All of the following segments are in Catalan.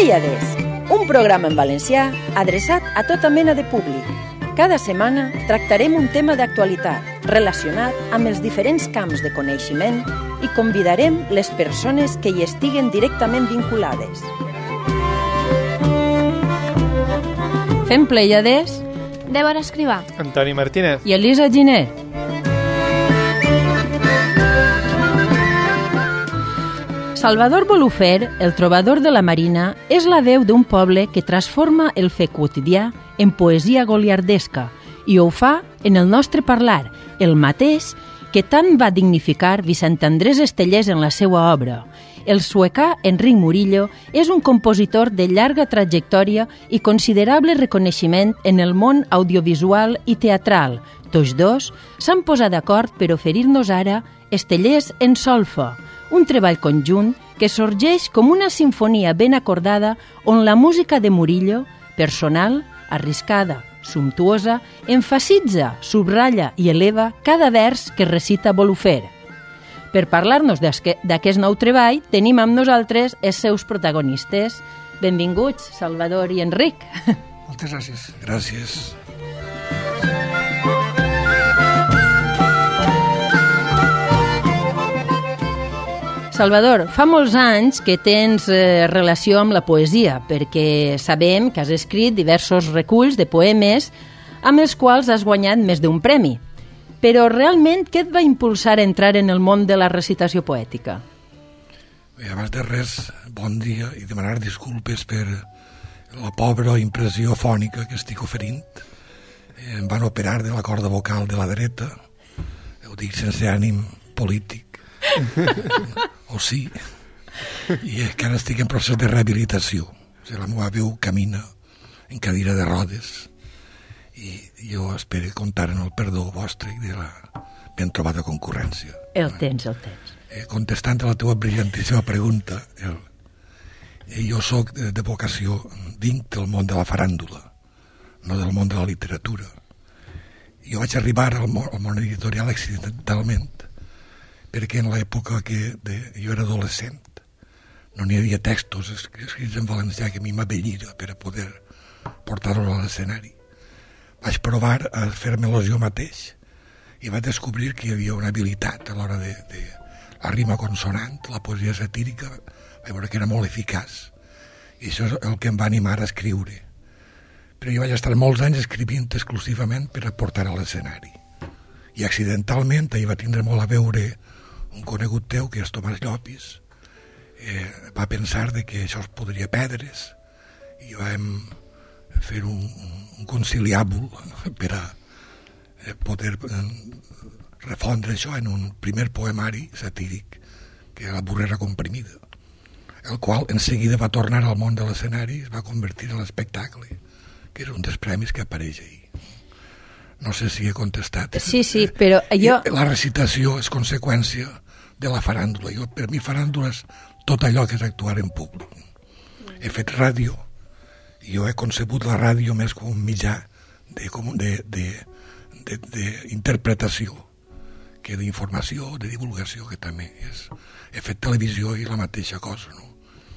Plèiades, un programa en valencià adreçat a tota mena de públic. Cada setmana tractarem un tema d'actualitat relacionat amb els diferents camps de coneixement i convidarem les persones que hi estiguen directament vinculades. Fem Plèiades Débora Escrivà, Antoni Martínez i Elisa Giner. Salvador Bolufer, el trobador de la Marina, és la veu d'un poble que transforma el fer quotidià en poesia goliardesca i ho fa en el nostre parlar, el mateix que tant va dignificar Vicent Andrés Estellés en la seva obra. El suecà Enric Murillo és un compositor de llarga trajectòria i considerable reconeixement en el món audiovisual i teatral. Tots dos s'han posat d'acord per oferir-nos ara Estellés en solfa, un treball conjunt que sorgeix com una sinfonia ben acordada on la música de Murillo, personal, arriscada, sumptuosa, emfasitza, subratlla i eleva cada vers que recita Bolufer. Per parlar-nos d'aquest nou treball, tenim amb nosaltres els seus protagonistes. Benvinguts, Salvador i Enric. Moltes gràcies. Gràcies. Salvador, fa molts anys que tens relació amb la poesia, perquè sabem que has escrit diversos reculls de poemes amb els quals has guanyat més d'un premi. Però realment, què et va impulsar a entrar en el món de la recitació poètica? Bé, abans de res, bon dia i demanar disculpes per la pobra impressió fònica que estic oferint. Em van operar de la corda vocal de la dreta, ho dic sense ànim polític, o sí, i encara estic en procés de rehabilitació. O sigui, la meva veu camina en cadira de rodes i jo espero comptar en el perdó vostre i de la ben trobada concurrència. El tens. Contestant a la teva brillantíssima pregunta, jo soc de vocació, vinc del món de la faràndula, no del món de la literatura. Jo vaig arribar al món editorial accidentalment, perquè en l'època que jo era adolescent no n'hi havia textos escrits en valencià que a mi m'abellira per a poder portar-los a l'escenari. Vaig provar a fer-me-los jo mateix i vaig descobrir que hi havia una habilitat a l'hora de la rima consonant, la poesia satírica, vaig veure que era molt eficaç i això és el que em va animar a escriure. Però jo vaig estar molts anys escrivint exclusivament per a portar a l'escenari i accidentalment ahir va tindre molt a veure un conegut teu, que és Tomàs Llopis, va pensar que això es podria perdre's i vam fer un conciliàbul per a poder refondre això en un primer poemari satíric que era La burrera comprimida, el qual en seguida va tornar al món de l'escenari i es va convertir en l'espectacle, que era un dels premis que apareix ahir. No sé si he contestat. Sí, però jo... La recitació és conseqüència de la faràndula. Per mi faràndula és tot allò que és actuar en públic. He fet ràdio i jo he concebut la ràdio més com un mitjà d'interpretació que d'informació, de divulgació, que també és. He fet televisió i la mateixa cosa, no?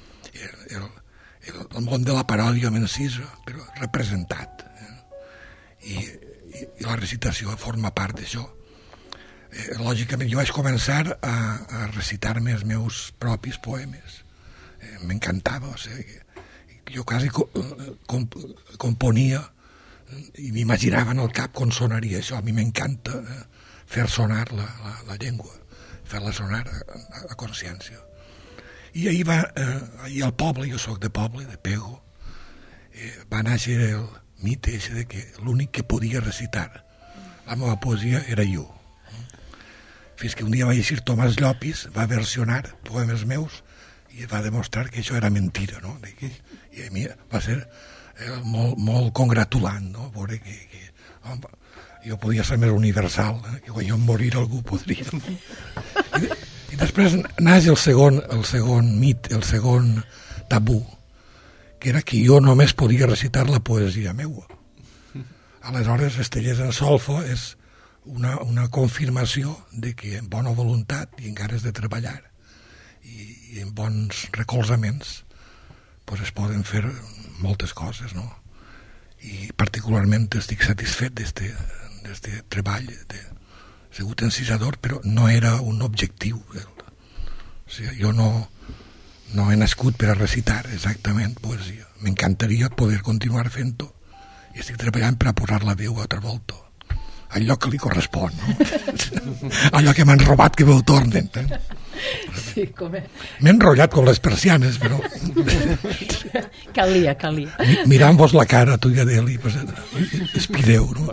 El món de la paròdia m'encisa, però representat. I la recitació forma part d'això. Lògicament jo vaig començar a recitar-me els meus propis poemes. M'encantava, o sigui, jo quasi componia i m'imaginava en el cap com sonaria això. A mi m'encanta fer sonar la llengua, fer-la sonar a consciència. I ahir al poble, jo soc de poble, de Pego, va néixer el mite de que l'únic que podia recitar la meva poesia era jo. Fins que un dia va llegir Tomàs Llopis, va versionar poemes meus i va demostrar que això era mentira, no? I a mi va ser molt congratulant, no? Veure que jo podia ser més universal, que quan jo em morir algú podria. I després naix el segon mit, el segon tabú, que era que jo només podia recitar la poesia meua. Aleshores, Estellés en solfa és una confirmació de que amb bona voluntat i amb ganes de treballar i amb bons recolzaments pues es poden fer moltes coses, no? I particularment estic satisfet d'este treball. Ha sigut encisador, però no era un objectiu. O sigui, jo no he nascut per a recitar exactament poesia. M'encantaria poder continuar fent-ho i estic treballant per a posar la veu a altra volta, al lloc que li correspon, no? Allò que m'han robat que m'ho tornen. Sí, com és. M'he enrotllat com les persianes, però... Calia. Mirant-vos la cara, tu i Adeli, pues, espideu, no?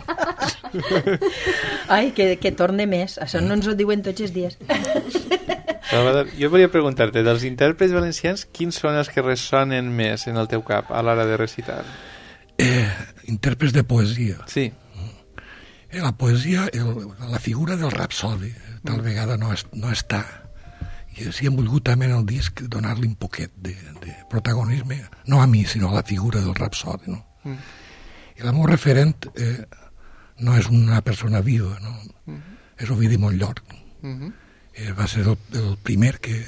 Ai, que torne més. Això no ens ho diuen tots els dies. Salvador, jo volia preguntar-te, dels intèrprets valencians, quins són els que ressonen més en el teu cap a l'hora de recitar? Intèrprets de poesia. Sí. La poesia, la figura del rapsodi, tal vegada no està. I si hem volgut també en el disc donar-li un poquet de protagonisme, no a mi, sinó a la figura del rapsodi, no? I el meu referent no és una persona viva, no? És Ovidi Montllor. Va ser el primer que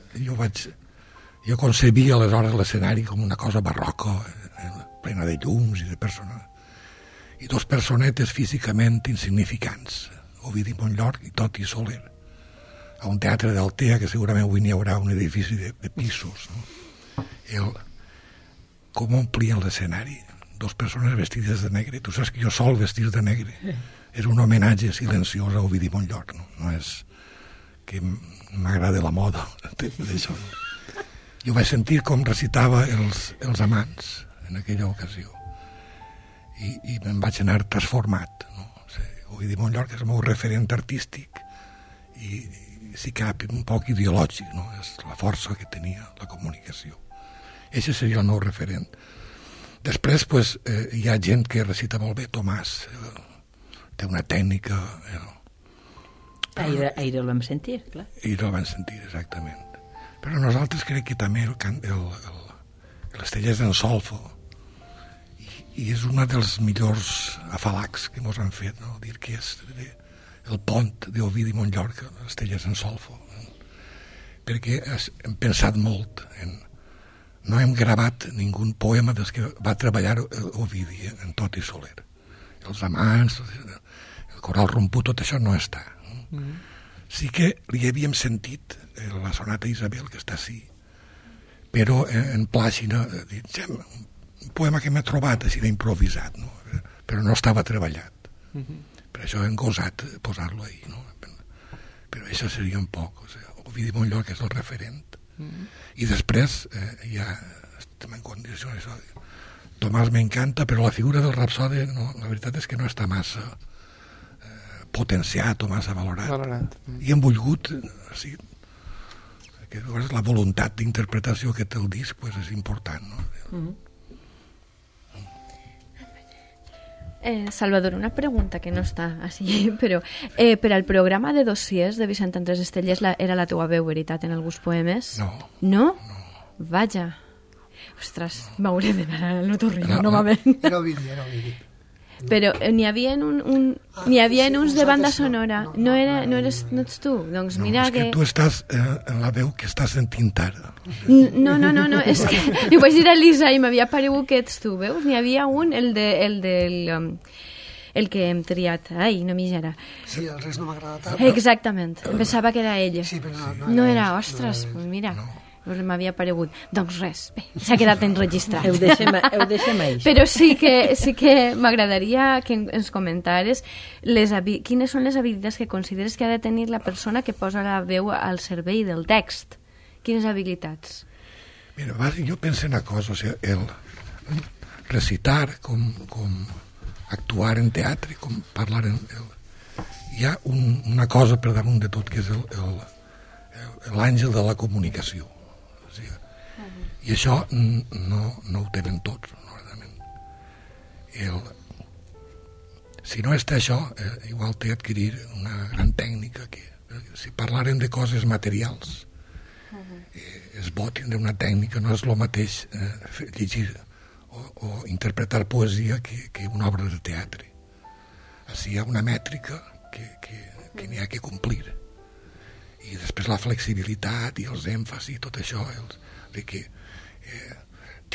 jo concebia aleshores l'escenari com una cosa barroca, plena de llums i de persones. I dos personetes físicament insignificants, Ovidi Montllor i Toti Soler, a un teatre d'Altea, que segurament avui n'hi haurà un edifici de pisos, no? Com omplien l'escenari, dos persones vestides de negre. Tu saps que jo sol vestir de negre és un homenatge silenciós a Ovidi Montllor, no és que m'agrada la moda d'això. Jo vaig sentir com recitava els amants en aquella ocasió i me'n vaig anar transformat, no? Ovidi Montllor, que és el meu referent artístic i si cap un poc ideològic, no? És la força que tenia la comunicació. Eixe seria el meu referent. Després, pues, hi ha gent que recita molt bé. Tomàs té una tècnica... Ahir el vam sentir, clar. Ahir el vam sentir, exactament. Però nosaltres crec que també les telles en solfa i és una dels millors afalacs que mos han fet, no? Dir que és el pont d'Ovidi Montllor, les telles en solfa, perquè hem pensat molt no hem gravat ningú poema des que va treballar Ovidi en Toti Soler. Els amants, el coral romput, tot això no està. Sí que li havíem sentit la sonata Isabel, que està així, però en plàcina, un poema que m'he trobat així d'improvisat, no? Però no estava treballat. Per això hem gosat posar-lo ahí, no? Però això seria un poc, Ovidi Montllor, que és el referent. I després ja estem en condicions, Tomàs m'encanta, però la figura del rapsodi, no, la veritat és que no està massa potenciat o massa valorat. I hem volgut, que la voluntat d'interpretació que té el disc pues, és important, no? Salvador, una pregunta que no està així, però per al programa de dossiers de Vicent Andrés Estellés era la teua veu, veritat, en alguns poemes? No. No? Vaja. Ostres, m'hauré d'anar a l'otorrino, no va bé. Era Ovidi. Però n'hi havia uns de banda sonora. No ets tu? Doncs mira és que tu estàs en la veu que estàs sentint ara. No, és que li vaig dir a Lisa i m'havia paregut que ets tu, veus? N'hi havia un, el que hem triat. Ai, no m'hi Sí, el res no m'agrada tant. Exactament, pensava que era ella. Sí, però no era, ostres, mira... m'havia paregut. Doncs res, bé, s'ha quedat enregistrat. Ho deixem així. Però sí que m'agradaria que ens comentares quines són les habilitats que consideres que ha de tenir la persona que posa la veu al servei del text. Quines habilitats? Mira, jo penso una cosa, el recitar, com actuar en teatre, com parlar hi ha una cosa per damunt de tot, que és l'àngel de la comunicació. I això no ho tenen tots, si no està això, igual té adquirir una gran tècnica, que si parlarem de coses materials, és bo tindre una tècnica, no és el mateix llegir o interpretar poesia que una obra de teatre. Així hi ha una mètrica que n'hi ha que complir, i després la flexibilitat i els èmfasis, tot això, que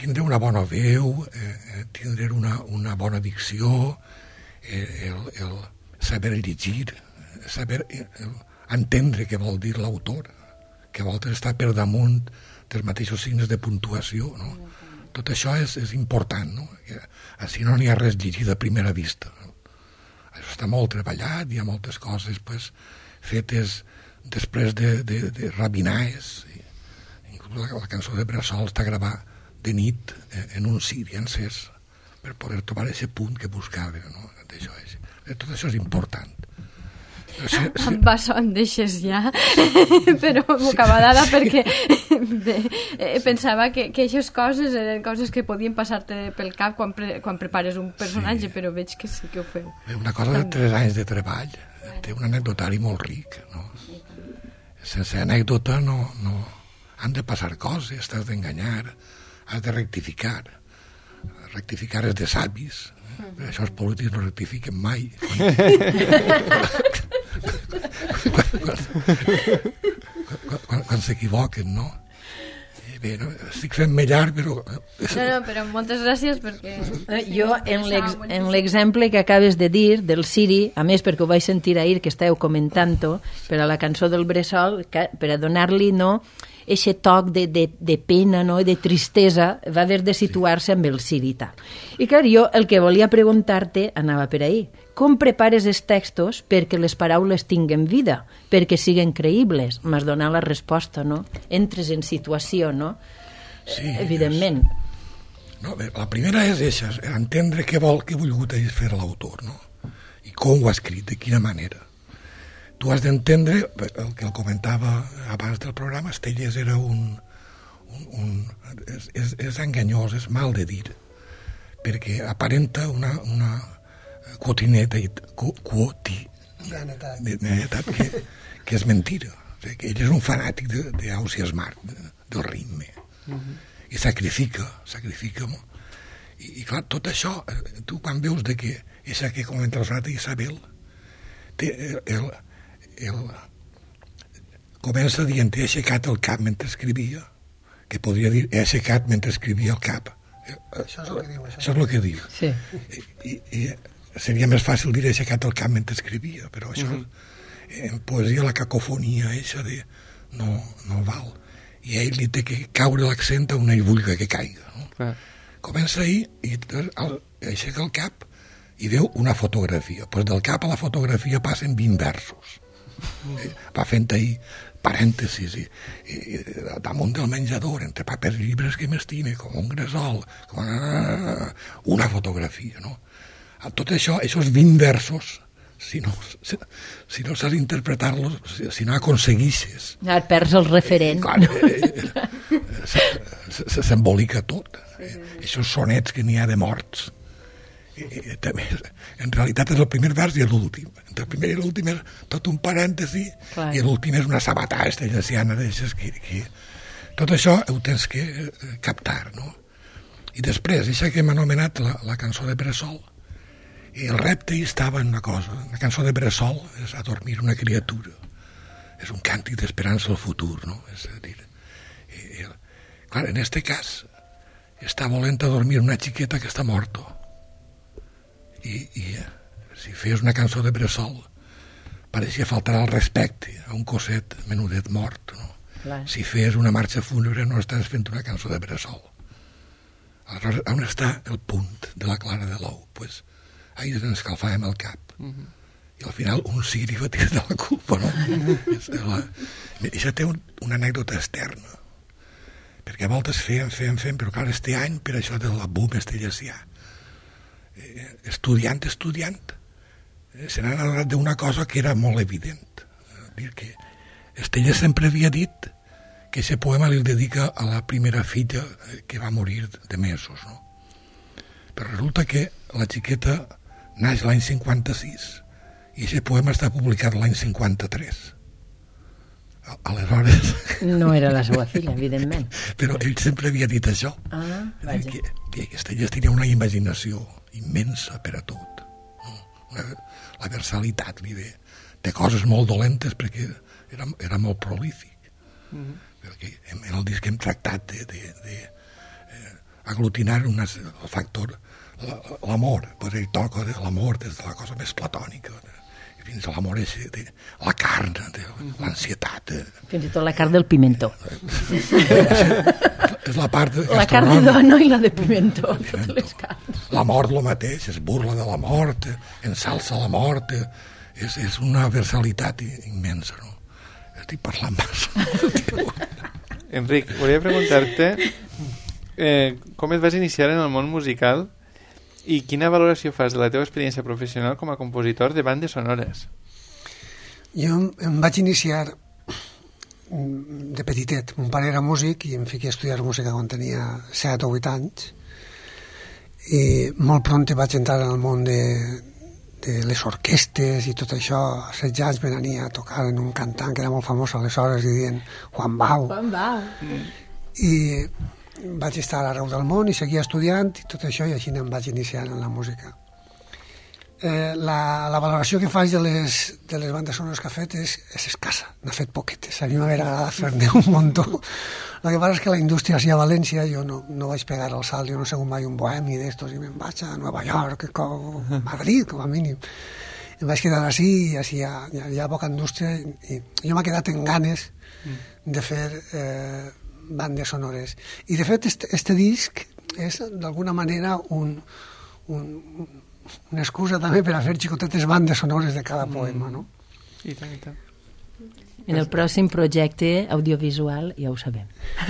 tindre una bona veu, tindre una bona dicció, el saber llegir, saber entendre què vol dir l'autor, que a voltes està per damunt dels mateixos signes de puntuació, no? Tot això és important, no? Així no n'hi ha res llegit a primera vista. Això està molt treballat, hi ha moltes coses pues, fetes després de rabinaes. Inclús la cançó de Bressol està gravada de nit en un ciri encès per poder trobar aquest punt que buscava, no? Tot això és important. Em va so, em deixes ja, però bocabadada perquè pensava que aquestes coses eren coses que podien passar-te pel cap quan prepares un personatge, però veig que sí que ho feu. Una cosa de 3 anys de treball té un anecdotari molt ric, no? Sense anècdota no han de passar coses, t'has d'enganyar, has de rectificar. Rectificar és de savis, per això els polítics no rectifiquen mai. Quan s'equivoquen, no? Bé, no, estic fent-me llarg, però... No, però moltes gràcies perquè... Jo, en l'exemple que acabes de dir, del Siri, a més perquè ho vaig sentir ahir que estàveu comentant-ho, per a la cançó del Bressol, per a donar-li, no, eixe toc de pena, no?, i de tristesa, va haver de situar-se amb el Siri i tal. I clar, jo el que volia preguntar-te anava per ahir. Com prepares els textos perquè les paraules tinguen vida, perquè siguen creïbles? M'has donat la resposta, no? Entres en situació, no? Sí, evidentment. No, bé, la primera és eixa, entendre què ha volgut fer l'autor, no? I com ho ha escrit, de quina manera. Tu has d'entendre, el que el comentava abans del programa, Estelles era és enganyós, és mal de dir, perquè aparenta una quotidianitat que és mentira. O sigui, que ell és un fanàtic d'Ausias Marc, del ritme, i sacrifica molt. I clar, tot això, tu quan veus que eixa que comenta la sonata Isabel comença dient he aixecat el cap mentre escrivia, que podria dir he aixecat mentre escrivia el cap. Això és el que diu. Això és el que diu. Sí. I seria més fàcil dir he aixecat el cap mentre escrivia, però això en poesia la cacofonia eixa de no val. I a ell li té que caure l'accent on ell vulga que caiga. No? Comença ahir i aixeca el cap i veu una fotografia. Pues del cap a la fotografia passen 20 versos. Va fent ahir parèntesis i damunt del menjador, entre papers i llibres que m'estime, com un gresol, una fotografia, no? Tot això, aquests 20 versos, si no saps interpretar-los, si no aconseguixes... Et perds el referent. Clar, s'embolica tot. Aquests sonets que n'hi ha de morts. També, en realitat és el primer vers i l'últim. Entre el primer i l'últim és tot un parèntesi i l'últim és una sabatada estellesiana d'aixes que... Tot això ho tens que captar, no? I després, això que hem anomenat la cançó de Bressol, i el repte hi estava en una cosa. La cançó de Bressol és a dormir una criatura. És un càntic d'esperança al futur, no? És a dir, clar, en este cas, està volent a dormir una xiqueta que està morta. I si fes una cançó de Bressol pareixia faltar el respecte a un cosset menudet mort, no? Clar. Si fes una marxa fúnebre no estàs fent una cançó de Bressol. Aleshores, on està el punt de la clara de l'ou? Pues, ahir ens escalfàvem el cap i al final un Siri va tirar de la culpa, no? Això té una anècdota externa, perquè a voltes fem, però clar, este any per això de la boom estellesià estudiant se n'han adonat d'una cosa que era molt evident, dir que Estelles sempre havia dit que aquest poema li dedica a la primera filla que va morir de mesos, no? Però resulta que la xiqueta naix l'any 56 i aquest poema està publicat l'any 53. Aleshores... No era la seva filla, evidentment. Però ell sempre havia dit això. Vaja. Que Estelles tenia una imaginació immensa per a tot. La versalitat li de coses molt dolentes perquè era molt prolífic. Perquè en el disc hem tractat de aglutinar el factor, l'amor, per ell toca l'amor des de la cosa més platònica, fins a l'amor de la carn, de l'ansietat. Fins i tot la carn del pimentó. És la part la carn de dona i la de pimentó, totes les carns. La mort lo mateix, es burla de la mort, ensalça la mort, és una versalitat immensa, no? Estic parlant massa. Enric, volia preguntar-te com et vas iniciar en el món musical i quina valoració fas de la teva experiència professional com a compositor de bandes sonores? Jo em vaig iniciar de petitet. Mon pare era músic i em fiqué a estudiar música quan tenia 7 o 8 anys i molt pront vaig entrar en el món de les orquestes i tot això. A 16 anys me n'ania a tocar en un cantant que era molt famós aleshores i dient Juan Bau. Juan Bau. I vaig estar arreu del món i seguia estudiant i tot això, i així em vaig iniciar en la música. La valoració que faig de les bandes sonores que ha fet és escassa, n'ha fet poquetes. A mi m'hauria agradat fer-ne un muntó. El que passa és que la indústria sí a València, jo no vaig pegar el salt, jo no he sigut mai un bohemi d'estos i me'n vaig a Nova York, a Madrid, com a mínim. Em vaig quedar així i així hi ha poca indústria i jo m'he quedat en ganes de fer bandes sonores. I de fet este disc és d'alguna manera una excusa també per a fer xicotetes bandes sonores de cada poema, no? I tant, i tant. En el pròxim projecte audiovisual ja ho sabem.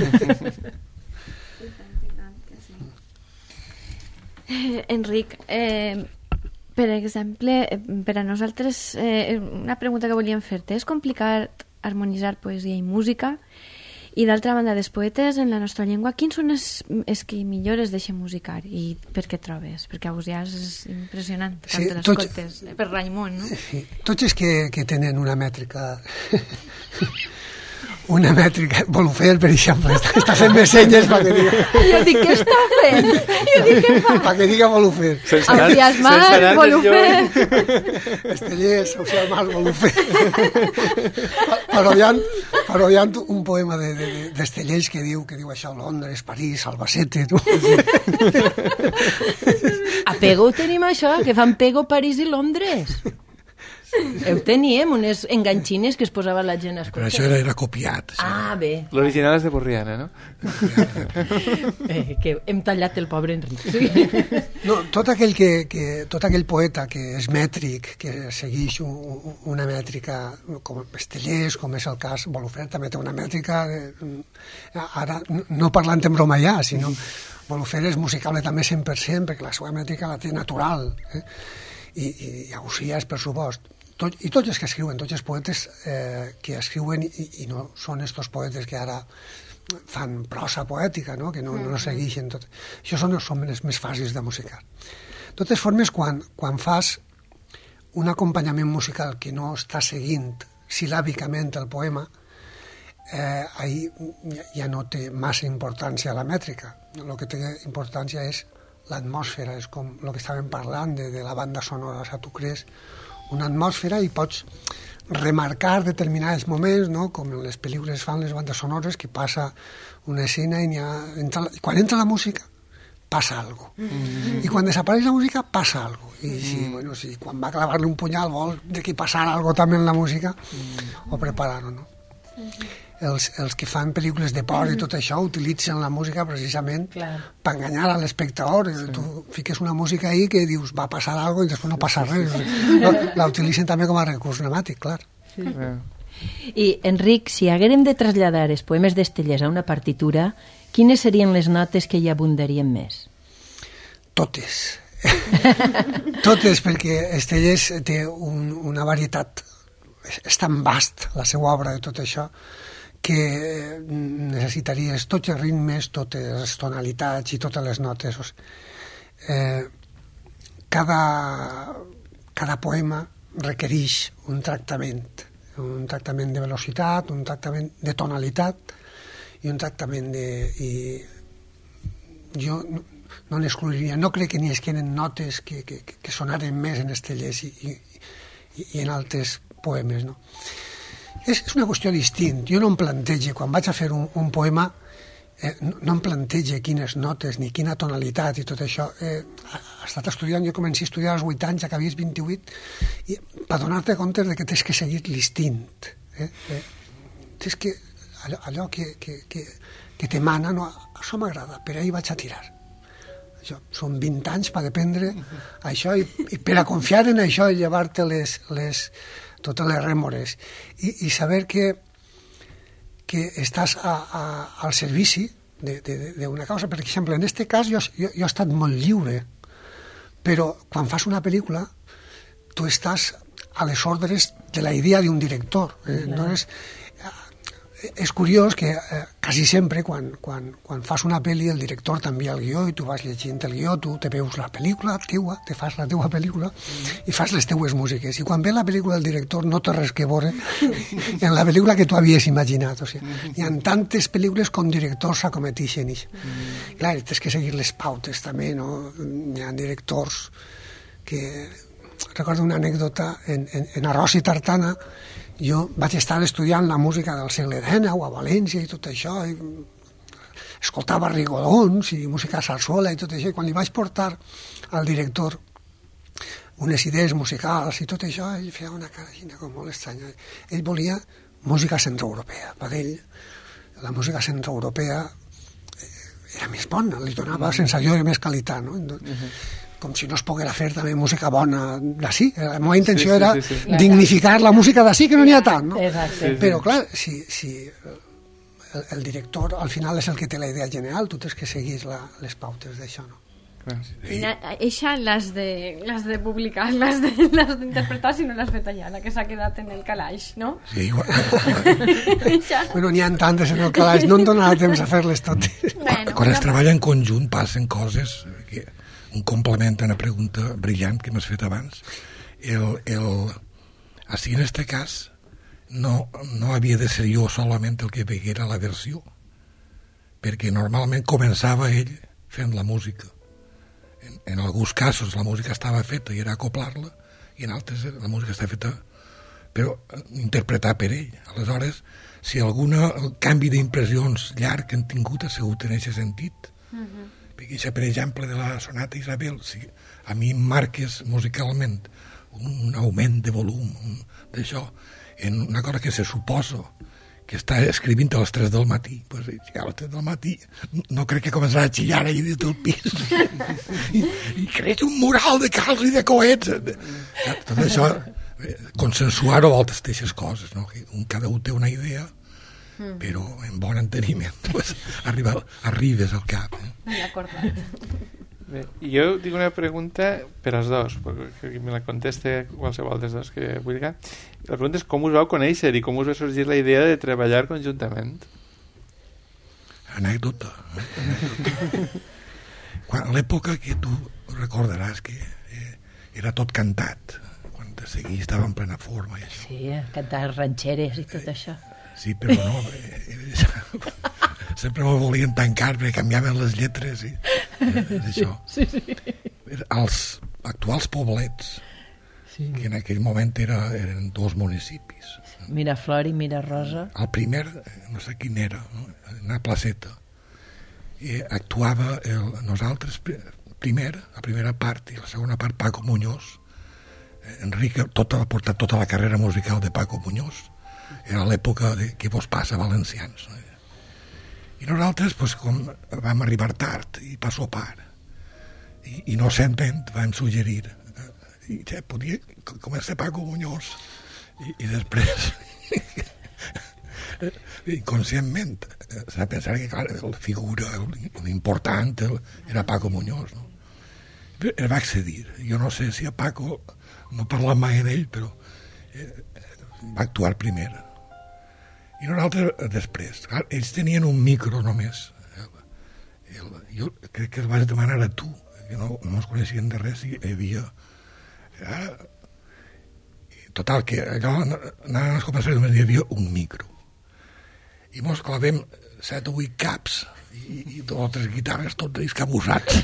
Enric, per exemple, per a nosaltres una pregunta que volíem fer-te, és complicat harmonitzar poesia i música? I d'altra banda, dels poetes en la nostra llengua, quins són els que millor es deixen musicar i per què trobes? Perquè Ausiàs és impressionant, quan te l'escoltes, per Raimon, no? Sí, tots els que tenen una mètrica una mètrica, Volufer, per exemple, està fent més senyes perquè diga... Jo dic, què està fent? Jo dic, què fa? Perquè diga Volufer. Entusiasmat, Volufer. Estellers, Ausiàs, Volufer. Parodiant un poema d'Estellers que diu això, Londres, París, Albacete, tu. A Pego ho tenim això, que fan Pego, París i Londres. Ho teníem, unes enganxines que es posava la gent a escoltar. Però això era copiat. Sí. Ah, bé. L'original és de Borriana, no? Que hem tallat el pobre Enric. Sí. No, tot aquell poeta que és mètric, que segueix una mètrica com Estellers, com és el cas Volufer, també té una mètrica ara, no parlant en broma ja, sinó Volufer és musicable també 100%, perquè la seva mètrica la té natural, i Ausiàs, per supost. I tots els que escriuen, tots els poetes que escriuen i no són estos poetes que ara fan prosa poètica, no? Que no segueixen tot. Això són les més fàcils de musicar. De totes formes, quan fas un acompanyament musical que no està seguint sil·làbicament el poema, ahí ja no té massa importància la mètrica. El que té importància és l'atmosfera, és com el que estàvem parlant de la banda sonora, o sigui, tu crees una atmosfera i pots remarcar determinats moments, no? Com en les pel·lícules fan les bandes sonores, que passa una escena i quan entra la música passa algo. I quan desapareix la música passa algo. I si quan va clavar-li un punyal vol que passara algo també en la música, o preparar-ho, no? Els que fan pel·lícules de por i tot això utilitzen la música precisament per enganyar a l'espectador. Tu fiques una música ahí que dius va passar alguna cosa i després no passa res. La utilitzen també com a recurs dramàtic, clar. Sí. I, Enric, si haguérem de traslladar els poemes d'Estellers a una partitura, quines serien les notes que hi abundarien més? Totes. Totes, perquè Estellers té una varietat, és tan vast la seva obra de tot això, que necessitaries tots els ritmes, totes les tonalitats i totes les notes. Cada poema requereix un tractament de velocitat, un tractament de tonalitat i un tractament de... Jo no n'excluiria, no crec que n'hi esquenen notes que sonaren més en Estellers i en altres poemes, no? És una qüestió distinta. Jo no em plantege, quan vaig a fer un poema, no em planteja quines notes ni quina tonalitat i tot això. He estat estudiant, jo començo a estudiar als 8 anys, acabies 28, i per donar-te compte de que tens que seguir l'instint. Tens que allò que t'emana, no, això m'agrada, per ahí vaig a tirar. Això, són 20 anys per aprendre això i per a confiar en això i llevar-te totes les rèmores i saber que estàs al servici d'una causa. Per exemple, en aquest cas jo he estat molt lliure, però quan fas una pel·lícula tu estàs a les ordres de la idea d'un director. Entonces, és curiós que quasi sempre quan fas una pel·li el director t'envia el guió i tu vas llegint el guió, tu te veus la pel·lícula teua, te fas la teua pel·lícula i fas les teues músiques, i quan ve la pel·lícula del director no té res que veure en la pel·lícula que tu havies imaginat. O sigui, hi ha tantes pel·lícules com directors s'acometixen. Clar, tens que seguir les pautes també, no? Hi ha directors que... Recordo una anècdota en Arròs i Tartana. Jo vaig estar estudiant la música del segle XIX a València i tot això, i escoltava rigodons i música sarsuola i tot això, i quan li vaig portar al director unes idees musicals i tot això, ell feia una cara com molt estranya. Ell volia música centroeuropea. Per ell la música centroeuropea era més bona, li donava sensació de més qualitat, no? Com si no es poguera fer també música bona d'ací. La meva intenció era dignificar la música d'ací, que no n'hi ha tant, no? Però clar, si el director al final és el que té la idea general, tu tens que seguir les pautes d'això, no? Eixa l'has de publicar, l'has d'interpretar si no l'has fet allà, la que s'ha quedat en el calaix, no? Sí, igual. Bueno, n'hi ha tantes en el calaix, no em donarà temps a fer-les totes. Quan es treballa en conjunt passen coses que... Un complement a una pregunta brillant que m'has fet abans. Així, en aquest cas, no havia de ser jo solament el que veguera la versió, perquè normalment començava ell fent la música. En alguns casos la música estava feta i era acoplar-la, i en altres la música estava feta però interpretar per ell. Aleshores, si algun canvi d'impressions llarg que han tingut ha sigut en aquest sentit, perquè per exemple de la sonata Isabel, si a mi em marques musicalment un augment de volum d'això, en una cosa que se suposa que està escrivint a les 3 del matí, pues, a les 3 del matí no crec que començarà a xillar allà dins del pis i creix un mural de calç i de coets. Tot això consensuar-ho a voltes d'aquestes coses, no? Que cada un té una idea, però en bon enteniment pues, arribes al cap. Bé, jo dic una pregunta per als dos, perquè me la conteste qualsevol dels dos que vull dir. La pregunta és com us vau conèixer i com us va sorgir la idea de treballar conjuntament. Anècdota. Quan l'època que tu recordaràs que era tot cantat, quan de seguir estava en plena forma i això. Sí, cantar ranxeres i tot això. Sí, però no, sempre me volien tancar perquè canviaven les lletres i això. Sí. Els actuals poblets, que en aquell moment eren 2 municipis. Miraflor i Mirarosa. El primer, no sé quin era, no? Una placeta. I actuava nosaltres primer, la primera part, i la segona part Paco Muñoz. Enric ha portat tota la carrera musical de Paco Muñoz. Era l'època que vos passa valencians, no? I nosaltres pues, com vam arribar tard i per sopar i innocentment vam suggerir i ja podia començar Paco Muñoz i després inconscientment s'ha de pensar que clar, la figura l'important era Paco Muñoz, no? El va accedir. Jo no sé si a Paco no parlat mai en ell, però va actuar primer i nosaltres després. Clar, ells tenien un micro només. Jo crec que el vas demanar a tu, que no es coneixien de res, i hi havia total, que allò anaven a començar i només hi havia un micro i mos clavem 7 o 8 caps i 2 o 3 guitarres tots escabussats.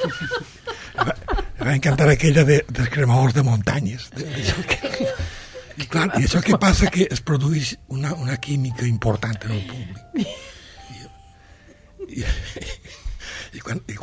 Va encantar aquella dels cremadors de muntanyes. I clar, i això que passa que es produeix una química important en el públic.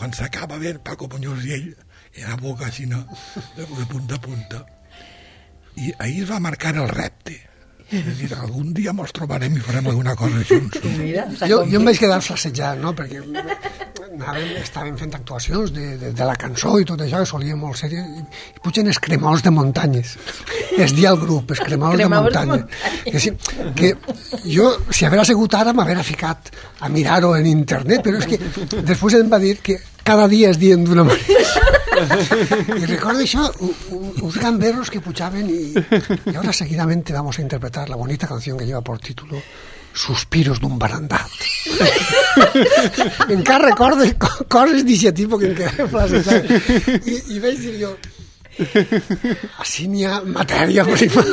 quan s'acaba bé Paco Muñoz i ell, i a boca així, no? De punta a punta. I ahir es va marcar el repte. És a dir, algun dia mos trobarem i farem alguna cosa junts. Jo em vaig quedar flacejat, no? Perquè estàvem fent actuacions de la cançó i tot això, que solia molt sèrie, i pugen els cremols de muntanyes. Es dia el grup, els cremols de muntanyes. Que jo, si haguera sigut ara, m'haguera ficat a mirar-ho en internet, però és que després em va dir que cada dia es dien d'una manera. I recordo això, uns gamberros que pujaven y ahora seguidamente vamos a interpretar la bonita canción que lleva por título Suspiros d'un barandat. Encara recordo coses d'aquest tipus que em quedava flasejat. I vaig dir jo, així n'hi ha matèria prima.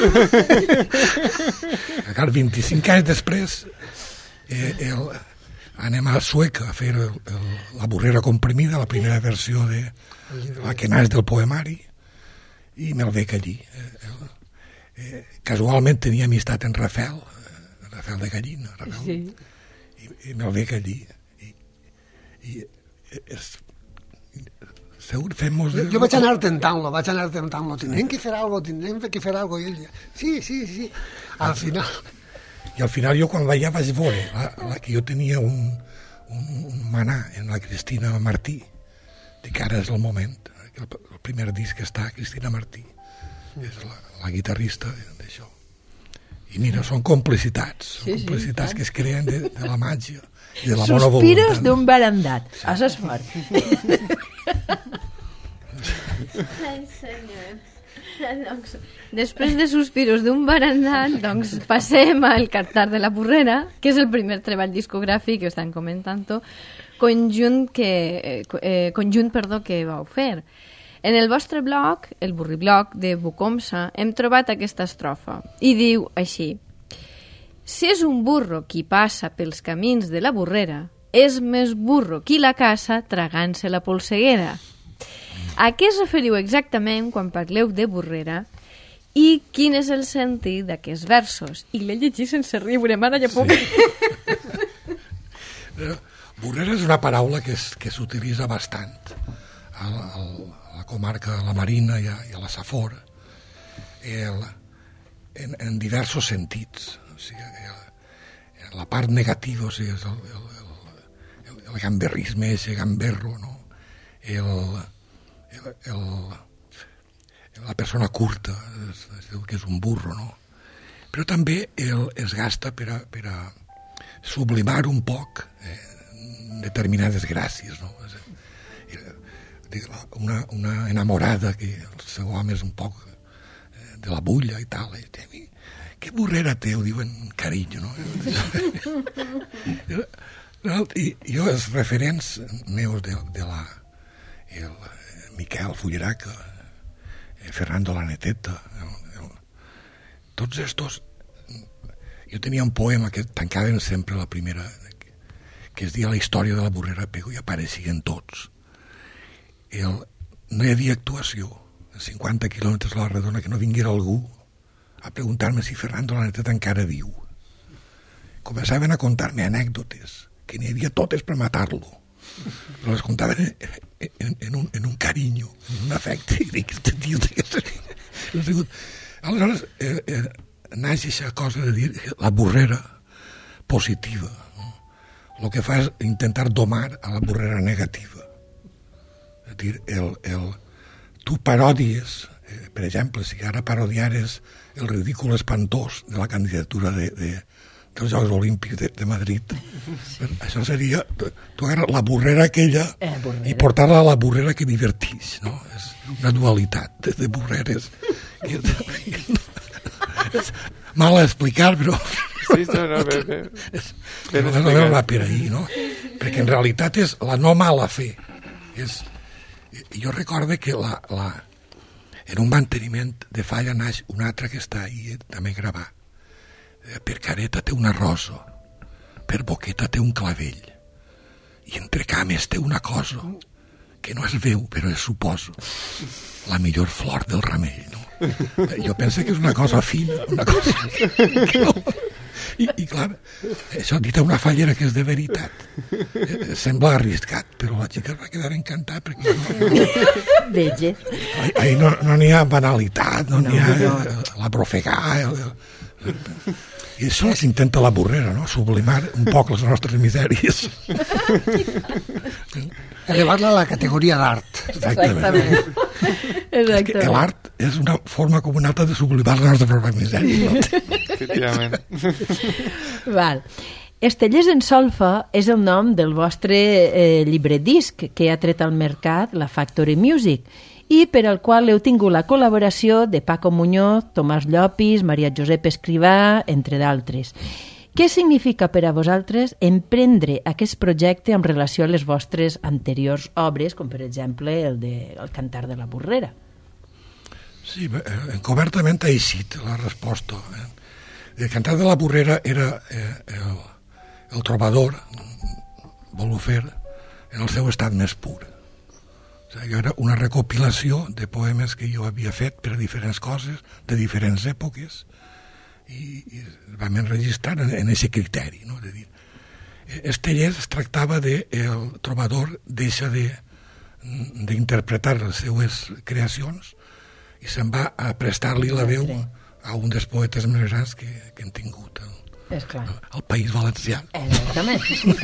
Encara 25 anys després anem a Sueca a fer la Burrera comprimida, la primera versió de la que naix del poemari, i me'l veig allí. Casualment tenia amistat en Rafael de Gallina, sí. I me'l veig allí. Segur, fem-nos... Jo vaig anar tentant-lo, tindrem que fer alguna cosa, i ell ja, sí. Al final... I al final jo quan vaig veure que jo tenia un manà en la Cristina Martí, dic que ara és el moment, el primer disc que està Cristina Martí, és la guitarrista d'això. I mira, són complicitats, complicitats que es creen de la màgia i de la bona voluntat. Suspiros d'un barandat, això és fort. Ai, senyor. Doncs, després de Suspiros d'un barandat, doncs passem al Cantar de la Burrera, que és el primer treball discogràfic que estan comentant, conjunt que vau fer. En el vostre blog, el Burriblog de Bucomsa, hem trobat aquesta estrofa i diu així: si és un burro qui passa pels camins de la Burrera, és més burro qui la caça tragant-se la polseguera. A què es referiu exactament quan parleu de Burrera i quin és el sentit d'aquests versos? I l'he llegit sense riure, mare, ja puc. Burrera és una paraula que s'utilitza bastant a la comarca de la Marina i a la Safor en diversos sentits. O sigui, la part negativa, o sigui, és el gamberrisme, el gamberro, no? La persona curta, es diu que és un burro, no? Però també es gasta per a sublimar un poc determinades gràcies, no? Una enamorada que el seu home és un poc de la bulla i tal, que burrera té, ho diuen carinyo, no? I jo els referents meus de el Miquel Fulleraca, Fernando Laneteta, tots estos, jo tenia un poema que tancaven sempre la primera, que es deia La història de la Burrera Pego, i apareixien tots. No hi havia actuació a 50 quilòmetres a la redona que no vinguera algú a preguntar-me si Fernando Laneteta encara viu. Començaven a contar-me anècdotes que n'hi havia totes per matar-lo, però les contaven en un carinyo, en un afecte, i dic, este tio aleshores naix aquesta cosa de dir la burrera positiva, no? El que fa és intentar domar a la burrera negativa. És a dir, tu paròdies, per exemple, si ara parodiares el ridícul espantós de la candidatura dels Jocs Olímpics de Madrid, això seria tu agarres la burrera aquella i portar-la a la burrera que divertix, no? És una dualitat de burreres que és mal a explicar, però no va per ahí, no? Perquè en realitat és la no mala fe. Jo recordo que en un manteniment de Falla naix un altre que està ahí també gravat. Per careta té una rosa, per boqueta té un clavell, i entre cames té una cosa que no es veu, però es suposa la millor flor del ramell, no? Jo penso que és una cosa fina, una cosa I clar, això dit a una fallera que és de veritat. Sembla arriscat, però la xica es va quedar encantada perquè Veges. ahí no n'hi ha banalitat, no n'hi ha la profegà. I això s'intenta la Burrera, no? Sublimar un poc les nostres misèries. Elevar-la a la categoria d'art. Exactament. És que l'art és una forma com una altra de sublimar les nostres pròpies misèries. Efectivament. Val. Estellers en solfa és el nom del vostre llibredisc que ha tret al mercat la Factory Music i per al qual heu tingut la col·laboració de Paco Muñoz, Tomàs Llopis, Maria Josep Escrivà, entre d'altres. Què significa per a vosaltres emprendre aquest projecte en relació a les vostres anteriors obres, com per exemple el Cantar de la Burrera? Sí, encobertament ha eixit la resposta. El Cantar de la Burrera era el trobador, Bolufer, en el seu estat més pur. O sigui, era una recopilació de poemes que jo havia fet per a diferents coses, de diferents èpoques, i vam enregistrar en aquest criteri, no? De dir, Estellers es tractava de el trobador deixa d'interpretar les seues creacions i se'n va a prestar-li la veu a un dels poetes més grans que hem tingut al País Valencià. Exactament.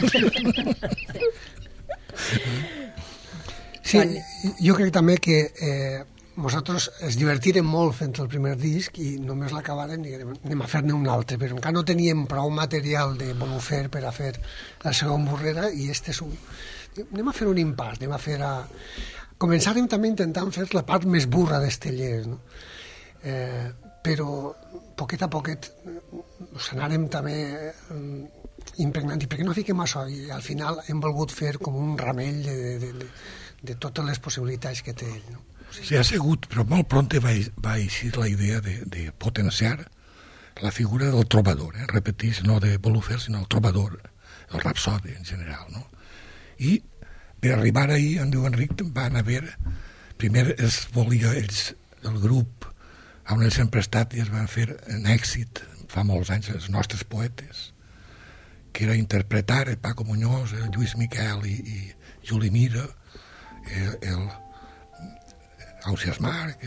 Sí, jo crec també que nosaltres es divertirem molt fent el primer disc i només l'acabarem i anem a fer-ne un altre, però encara no teníem prou material de Bolufer per a fer la segon Burrera i este és un... Anem a fer un impàs, anem a fer a... Començarem també intentant fer la part més burra d'Estellers, no? Però poquet a poquet us anàrem també impregnant, i per què no fiquem això? I al final hem volgut fer com un ramell de totes les possibilitats que té ell, no? Sí, ha sigut, però molt pront va eixir la idea de potenciar la figura del trobador, repetís, no de Bolufer, sinó el trobador, el rapsodi en general, no? I per arribar ahir, en diu Enric, van haver... Primer es volia ells, el grup on ells han prestat i es van fer en èxit fa molts anys els nostres poetes, que era interpretar Paco Muñoz, Lluís Miquel i Juli Mira, el Ausiàs Marc,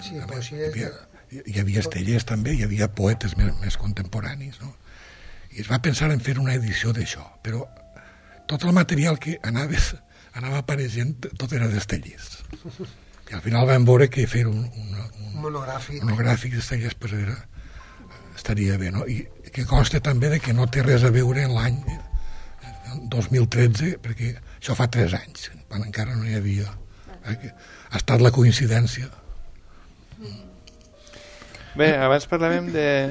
hi havia Estellers també, hi havia poetes més contemporanis, no? I es va pensar en fer una edició d'això, però tot el material que anava apareixent, tot era d'Estellers. I al final vam veure que fer un monogràfic d'Estellers pues estaria bé, no? I que consta també de que no té res a veure en l'any 2013, perquè això fa 3 anys, quan encara no hi havia... Ha estat la coincidència. Bé, abans parlàvem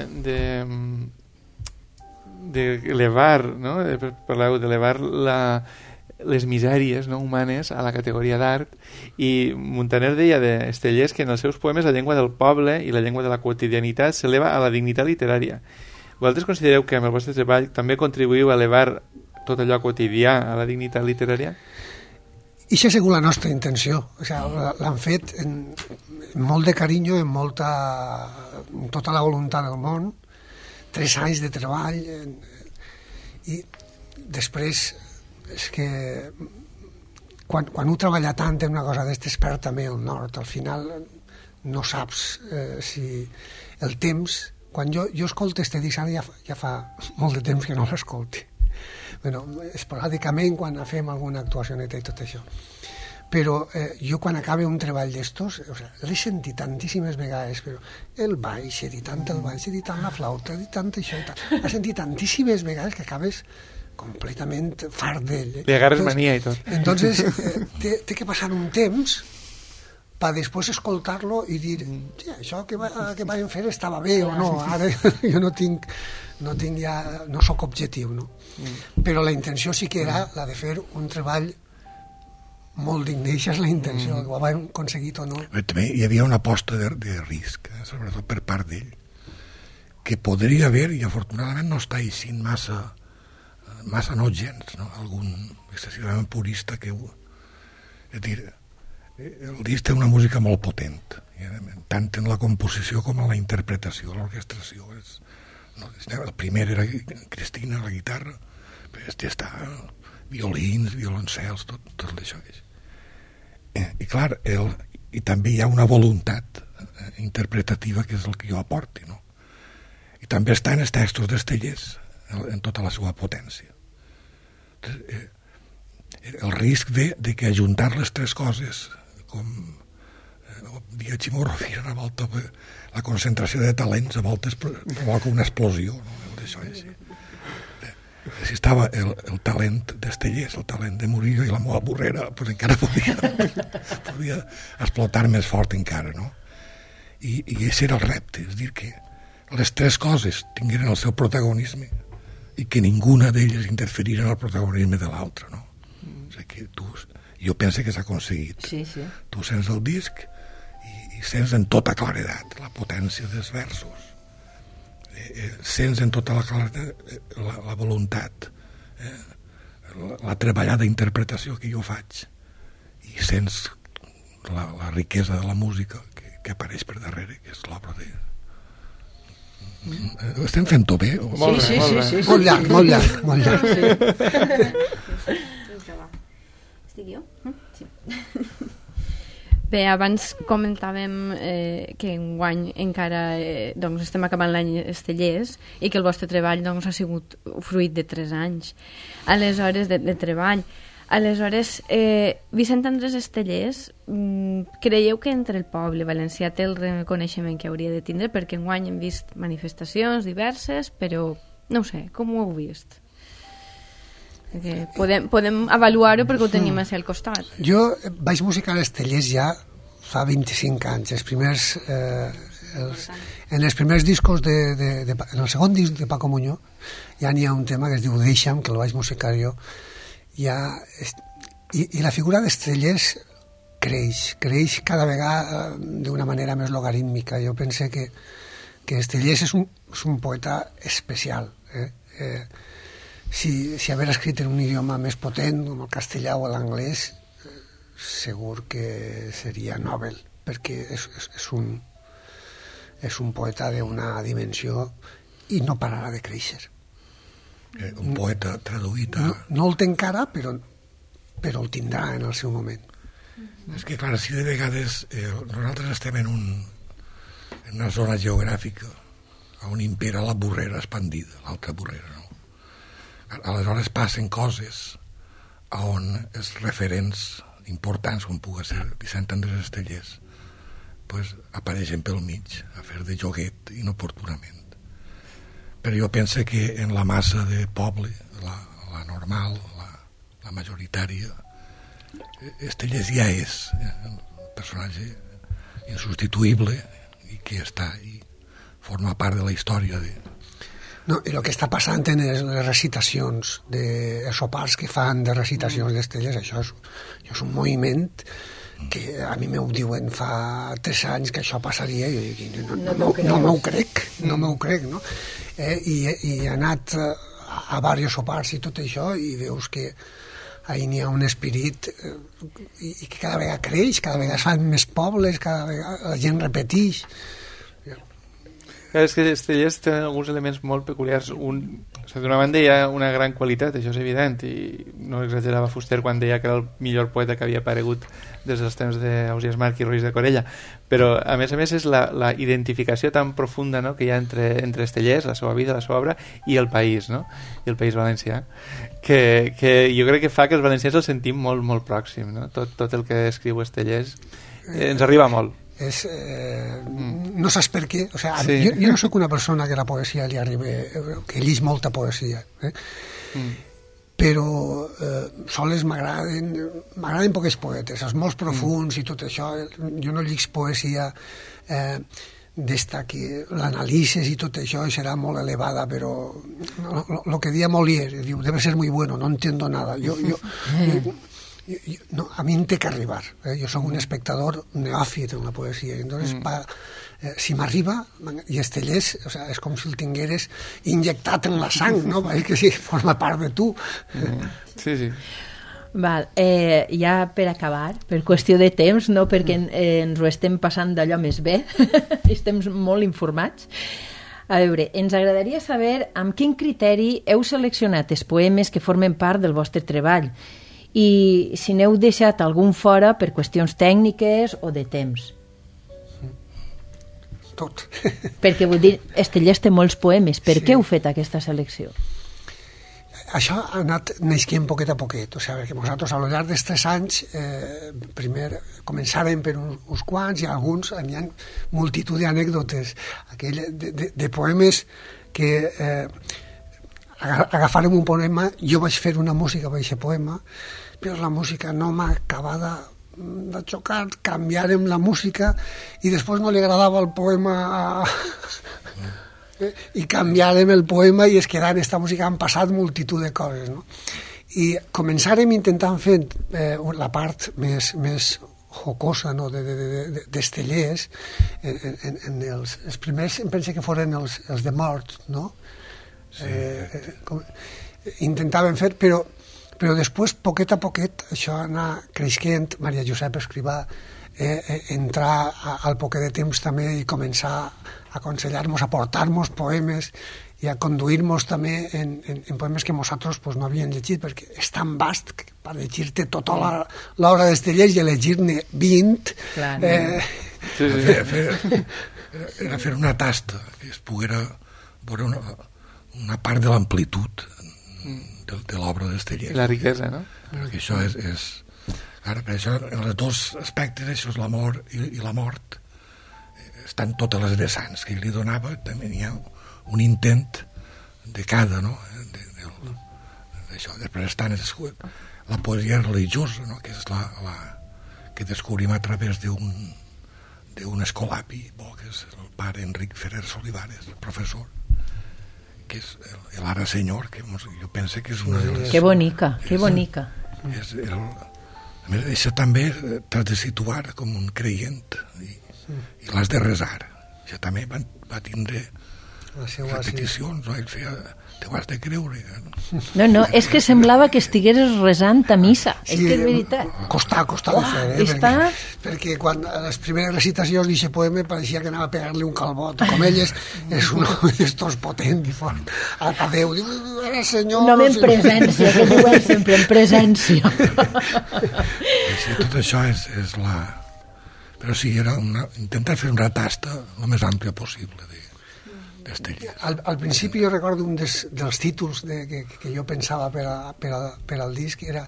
d'elevar, no? Parlàveu d'elevar les misèries, no, humanes a la categoria d'art, i Muntaner deia d'Estellers que en els seus poemes la llengua del poble i la llengua de la quotidianitat s'eleva a la dignitat literària. Vosaltres considereu que amb el vostre treball també contribuïu a elevar tot allò quotidià a la dignitat literària? I això ha sigut la nostra intenció. O sigui, l'han fet amb molt de carinyo, amb tota la voluntat del món, 3 anys de treball, i després és que quan un treballa tant en una cosa d'estes perd també el nord. Al final no saps si el temps... Quan jo escolto este disc ara ja fa molt de temps que no l'escolti. Bueno, esporàdicament quan fem alguna actuació i tot això. Però jo quan acabe un treball d'estos, l'he sentit tantíssimes vegades, però el baix, editant el baix, editant la flauta, editant això i tal. L'he sentit tantíssimes vegades que acabes completament fart d'ell. Li agarres mania i tot. Entonces, té que passar un temps per després escoltar-lo i dir això que vam fer estava bé o no, ara jo no soc objectiu, no? Però la intenció sí que era la de fer un treball molt digne, això és la intenció, ho vam aconseguit o no. També hi havia una aposta de risc, sobretot per part d'ell, que podria haver, i afortunadament no està eixint massa no gens, no? Algun excessivament purista que és dir, el disc té una música molt potent, tant en la composició com en la interpretació, l'orquestració. No, el primer era Cristina, la guitarra, però ja està, violins, violoncels, tot això. I clar, i també hi ha una voluntat interpretativa que és el que jo aporti, no? I també està en els textos d'Estellés, en tota la seva potència. El risc de que ajuntar les tres coses, com dia Ximorro Fira, a volta la concentració de talents a voltes provoca una explosió, no? D'això és així. Si estava el talent d'Estellés, el talent de Murillo i la meva burrera, pues encara podia explotar més fort encara, no? I aquest era el repte, és dir, que les tres coses tingueren el seu protagonisme i que ninguna d'elles interferira en el protagonisme de l'altra, no? O sigui que jo penso que s'ha aconseguit. Sí, sí. Tu sents el disc i sents en tota claredat la potència dels versos, sents en tota la claredat la voluntat, la treballada interpretació que jo faig, i sents la riquesa de la música que apareix per darrere, que és l'obra de... Estem fent-ho bé? Molt bé, molt bé. Molt llarg, molt llarg, molt llarg. Estic jo? Sí. Bé, abans comentàvem que enguany encara doncs, estem acabant l'any Estellés i que el vostre treball doncs, ha sigut fruit de 3 anys. Aleshores, de treball. Aleshores, Vicent Andrés Estellés, creieu que entre el poble valencià té el reconeixement que hauria de tindre? Perquè enguany hem vist manifestacions diverses, però no ho sé, com ho heu vist? Podem avaluar-ho perquè ho tenim a ser al costat. Jo vaig musicar a Estellés ja fa 25 anys. En els primers discos en el segon disc de Paco Muñoz ja n'hi ha un tema que es diu Deixa'm, que el vaig musicar jo. I la figura d'Estellés creix cada vegada d'una manera més logarítmica. Jo pense que Estellés és un poeta especial. Si haver escrit en un idioma més potent, com el castellà o l'anglès, segur que seria Nobel, perquè és un poeta d'una dimensió i no pararà de créixer. Un poeta traduït a... No el té encara, però el tindrà en el seu moment. És que, clar, si de vegades nosaltres estem en una zona geogràfica on impera la burrera expandida, l'altra burrera, no? Aleshores passen coses on els referents importants, com pugui ser Vicent Andrés Estellés, pues, apareixen pel mig a fer de joguet inoportunament. Però jo penso que en la massa de poble, la normal, la majoritària, Estellés ja és un personatge insubstituïble i que està i forma part de la història de... No, i el que està passant en les recitacions, els sopars que fan de recitacions d'Estellés, això és un moviment que a mi m'ho diuen fa 3 anys que això passaria i jo dic, no m'ho crec, no? I he anat a diversos sopars i tot això i veus que ahir n'hi ha un espirit i que cada vegada creix, cada vegada es fan més pobles, cada vegada la gent repeteix. És que Estellés té alguns elements molt peculiars. D'una banda hi ha una gran qualitat, això és evident, i no exagerava Fuster quan deia que era el millor poeta que havia aparegut des dels temps d'Ausiàs March i Ruiz de Corella, però a més és la identificació tan profunda, no?, que hi ha entre Estellés, la seva vida, la seva obra, i el país, no?, i el país valencià, que jo crec que fa que els valencians el sentim molt, molt pròxim, no? Tot el que escriu Estellés ens arriba molt. No saps per què, o sigui, sí. jo no sóc una persona que la poesia li arribi, que llig molta poesia, però sols m'agraden pocs poetes, els molt profuns i tot això. Jo no llig poesia d'esta que l'analitzes i tot això i serà molt elevada, però lo que dia Molière diu, debe ser muy bueno, no entiendo nada. No, a mi em té que arribar, jo soc un espectador neòfit en la poesia, entonces si m'arriba, i Estellés, o sea, és com si el tingueres injectat en la sang, no? És que sí, forma part de tu. Sí. Val, ja per acabar, per qüestió de temps, no perquè ens ho estem passant d'allò més bé, estem molt informats. A veure, ens agradaria saber amb quin criteri heu seleccionat els poemes que formen part del vostre treball i si n'heu deixat algun fora per qüestions tècniques o de temps. Tot. Perquè vull dir, Estellés té molts poemes. Per què heu fet aquesta selecció? Això ha anat naixent poquet a poquet, o sigui, que nosaltres a lo llarg dels 3 anys primer començàrem per uns quants i alguns n'hi ha multitud d'anècdotes de poemes que agafarem un poema, jo vaig fer una música per aquest poema, però la música no m'ha acabada de xocar, canviarem la música i després no li agradava el poema i canviarem el poema i es quedà en esta música. Han passat multitud de coses, no? I començarem intentant fer la part més jocosa, no? d'Estellés. Els primers em penso que foren els de mort, no? Sí. Intentàvem fer, però després, poquet a poquet, això anar creixent. Maria Josep Escrivà entrar al poquet de temps també i començar a aconsellar-nos, a portar-nos poemes i a conduir-nos també en poemes que nosaltres pues, no havíem llegit, perquè és tan vast que per llegir-te tota l'obra d'Estellés i elegir-ne 20... Era fer una tasta, que es poguera veure una part de l'amplitud de l'obra d'Estellés. La riquesa, no? Perquè això és... Ara, per això, en els dos aspectes, això és l'amor i la mort, estan totes les vessants que li donava, també hi ha un intent de cada, no? D'això. Després estan la poesia religiosa, no? Que és la que descobrim a través d'un escolapi, que és el pare Enric Ferrer Olivares, el professor, que és l'Ara Senyor, que jo penso que és una de les... Que bonica, que bonica. A més, això també t'has de situar com un creient i l'has de resar. Això també va tindre repeticions, no? Ell feia, te ho has de creure. No, és que semblava que estigueres resant a missa. Sí, és que és veritat. Costava de fer, perquè quan a les primeres recitacions d'aquest poema pareixia que anava a pegar-li un calbot. Com ell és un home d'estos potent i fort. A Déu diu, senyor... Un home en presència, que diuen sempre en presència. Sí, tot això és la... Però sí, era intentar fer una tasta el més àmplia possible d'Estellés. Al principi jo recordo un dels títols que jo pensava per al disc era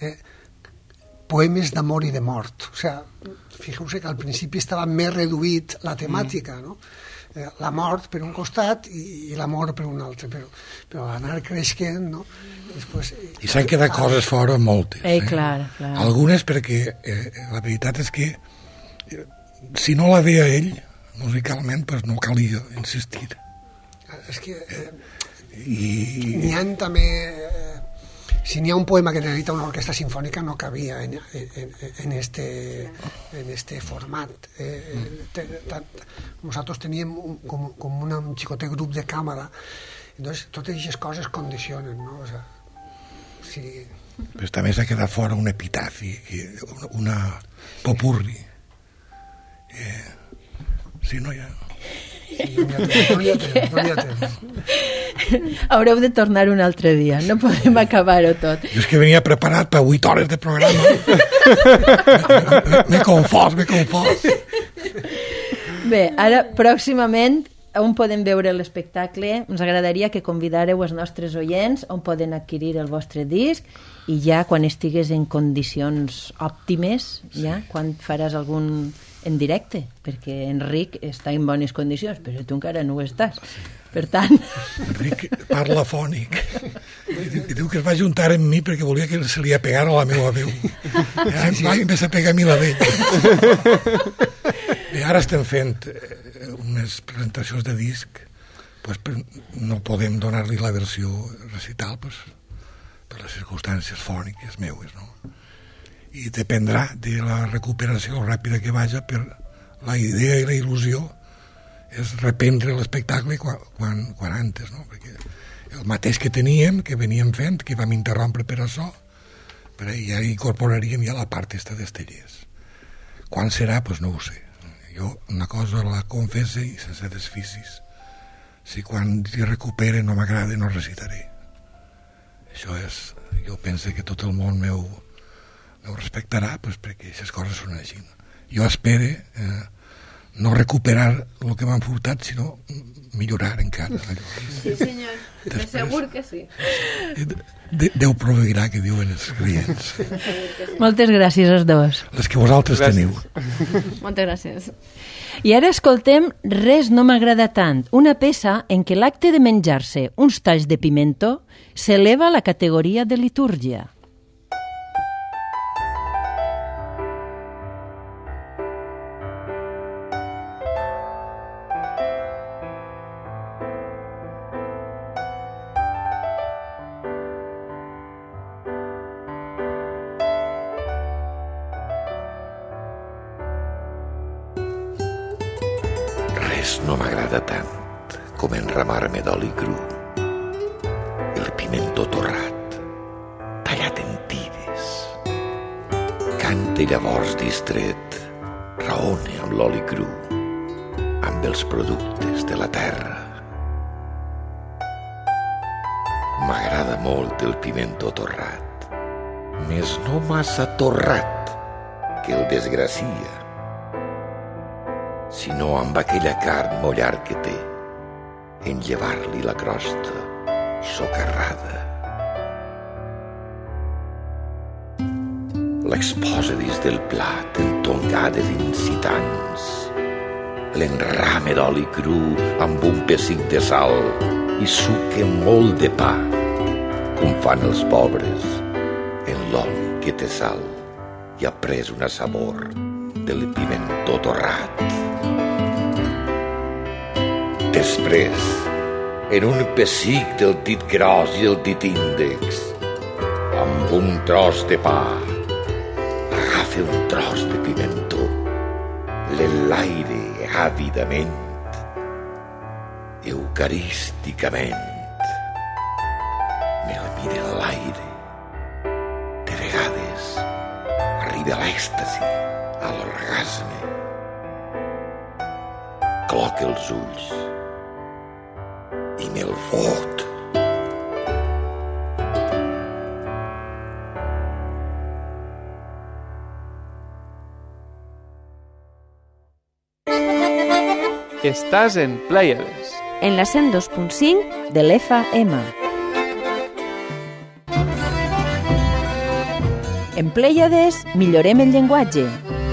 poemes d'amor i de mort. O sigui, fixeu-se que al principi estava més reduït la temàtica, no? La mort per un costat i l'amor per un altre, però anar creixent, no? Després, i s'han quedat coses fora moltes. Clar. Algunes perquè la veritat és que si no la veia ell musicalment, doncs no calia insistir. És que n'hi ha també... Si n'hi ha un poema que necessita una orquestra sinfònica no cabia en este format. Nosaltres teníem com un xicotet grup de càmera, doncs totes aquestes coses condicionen, no? O sea, si... Però també s'ha quedat fora un epitafi, una popurri. Si no hi ha... No hi ha temps. Haureu de tornar un altre dia, no podem acabar-ho tot. Jo és que venia preparat per 8 hores de programa. M'he confós. Bé, ara pròximament on podem veure l'espectacle? Ens agradaria que convidàreu els nostres oients on poden adquirir el vostre disc i ja quan estigues en condicions òptimes, ja, quan faràs algun en directe, perquè Enric està en bones condicions, però tu encara no ho estàs. Per tant... Enric parla fònic. I diu que es va juntar amb mi perquè volia que se li apegara la meva veu. Mai em s'apega a mi la vella. I ara estem fent unes presentacions de disc, no podem donar-li la versió recital per les circumstàncies fòniques meues, no? I dependrà de la recuperació ràpida que vaja, per la idea i la il·lusió és reprendre l'espectacle quan antes, no? Perquè el mateix que teníem, que veníem fent, que vam interrompre per això, però ja incorporaríem ja la part d'Estellés. Quan serà? Doncs no ho sé. Jo una cosa la confesse i sense desficis Si quan hi recupere no m'agrada, no recitaré. Això és... Jo penso que tot el món meu respectarà, pues, perquè aquestes coses són així. Jo espero no recuperar el que m'han furtat, sinó millorar encara. Sí, senyor. Després, segur que sí. Déu proveirà, que diuen els clients. Moltes gràcies als dos. Les que vosaltres teniu. Moltes gràcies. I ara escoltem Res no m'agrada tant, una peça en què l'acte de menjar-se uns talls de pimentó s'eleva a la categoria de litúrgia. Res no m'agrada tant com enramar-me d'oli cru. El pimentó torrat, tallat en tires. Canta llavors distret, raone amb l'oli cru, amb els productes de la terra. M'agrada molt el pimentó torrat, més no massa torrat, que el desgracia, sinó amb aquella carn molt llarg que té, en llevar-li la crosta socarrada. L'exposa dins del plat en tongades incitants, l'enrame d'oli cru amb un pessic de sal i suque molt de pa, com fan els pobres en l'oli que té sal i ha pres una sabor del pimentó torrat. Després, en un pessic del dit gros i el dit índex, amb un tros de pa, agafa un tros de pimentó, l'enlaire àvidament, eucarísticament, me'l mira en l'aire, de vegades arriba a l'èxtasi, a l'orgasme, cloca els ulls i me'l fot. Estàs en Plèiades. En la 102.5 de l'FM. En Plèiades millorem el llenguatge.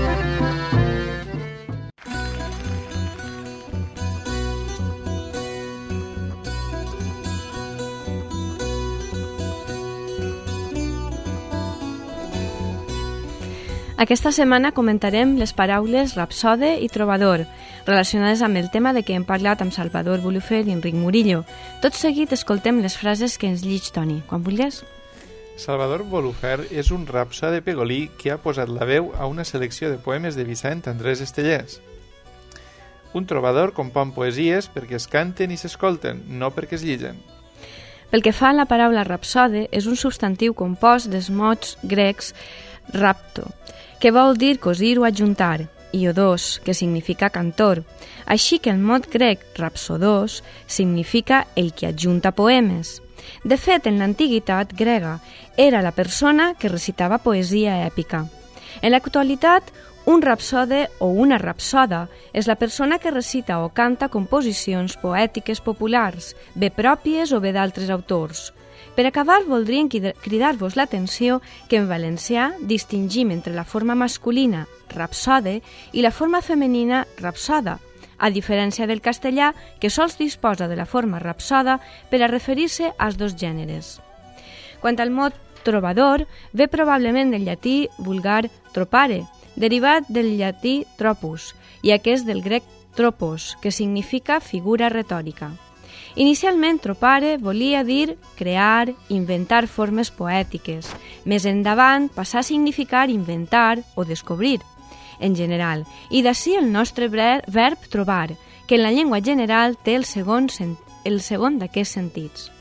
Aquesta setmana comentarem les paraules rapsode i trobador, relacionades amb el tema de què hem parlat amb Salvador Bolufer i Enric Murillo. Tot seguit escoltem les frases que ens llig Toni. Quan vulguis. Salvador Bolufer és un rapsode pegolí que ha posat la veu a una selecció de poemes de Vicent Andrés Estellés. Un trobador compon poesies perquè es canten i s'escolten, no perquè es lliguen. Pel que fa a la paraula rapsode, és un substantiu compost dels mots grecs rapto, que vol dir cosir o adjuntar, i odos, que significa cantor, així que el mot grec rapsodos significa el que adjunta poemes. De fet, en l'antiguitat grega era la persona que recitava poesia èpica. En l'actualitat, un rapsode o una rapsoda és la persona que recita o canta composicions poètiques populars, bé pròpies o bé d'altres autors. Per acabar, voldríem cridar-vos l'atenció que en valencià distingim entre la forma masculina, rapsode, i la forma femenina, rapsoda, a diferència del castellà, que sols disposa de la forma rapsoda per a referir-se als dos gèneres. Quant al mot trobador, ve probablement del llatí vulgar tropare, derivat del llatí tropus, i aquest del grec tropos, que significa figura retòrica. Inicialment, tropare volia dir crear, inventar formes poètiques. Més endavant, passà a significar inventar o descobrir, en general, i d'ací el nostre verb trobar, que en la llengua general té el segon d'aquests sentits.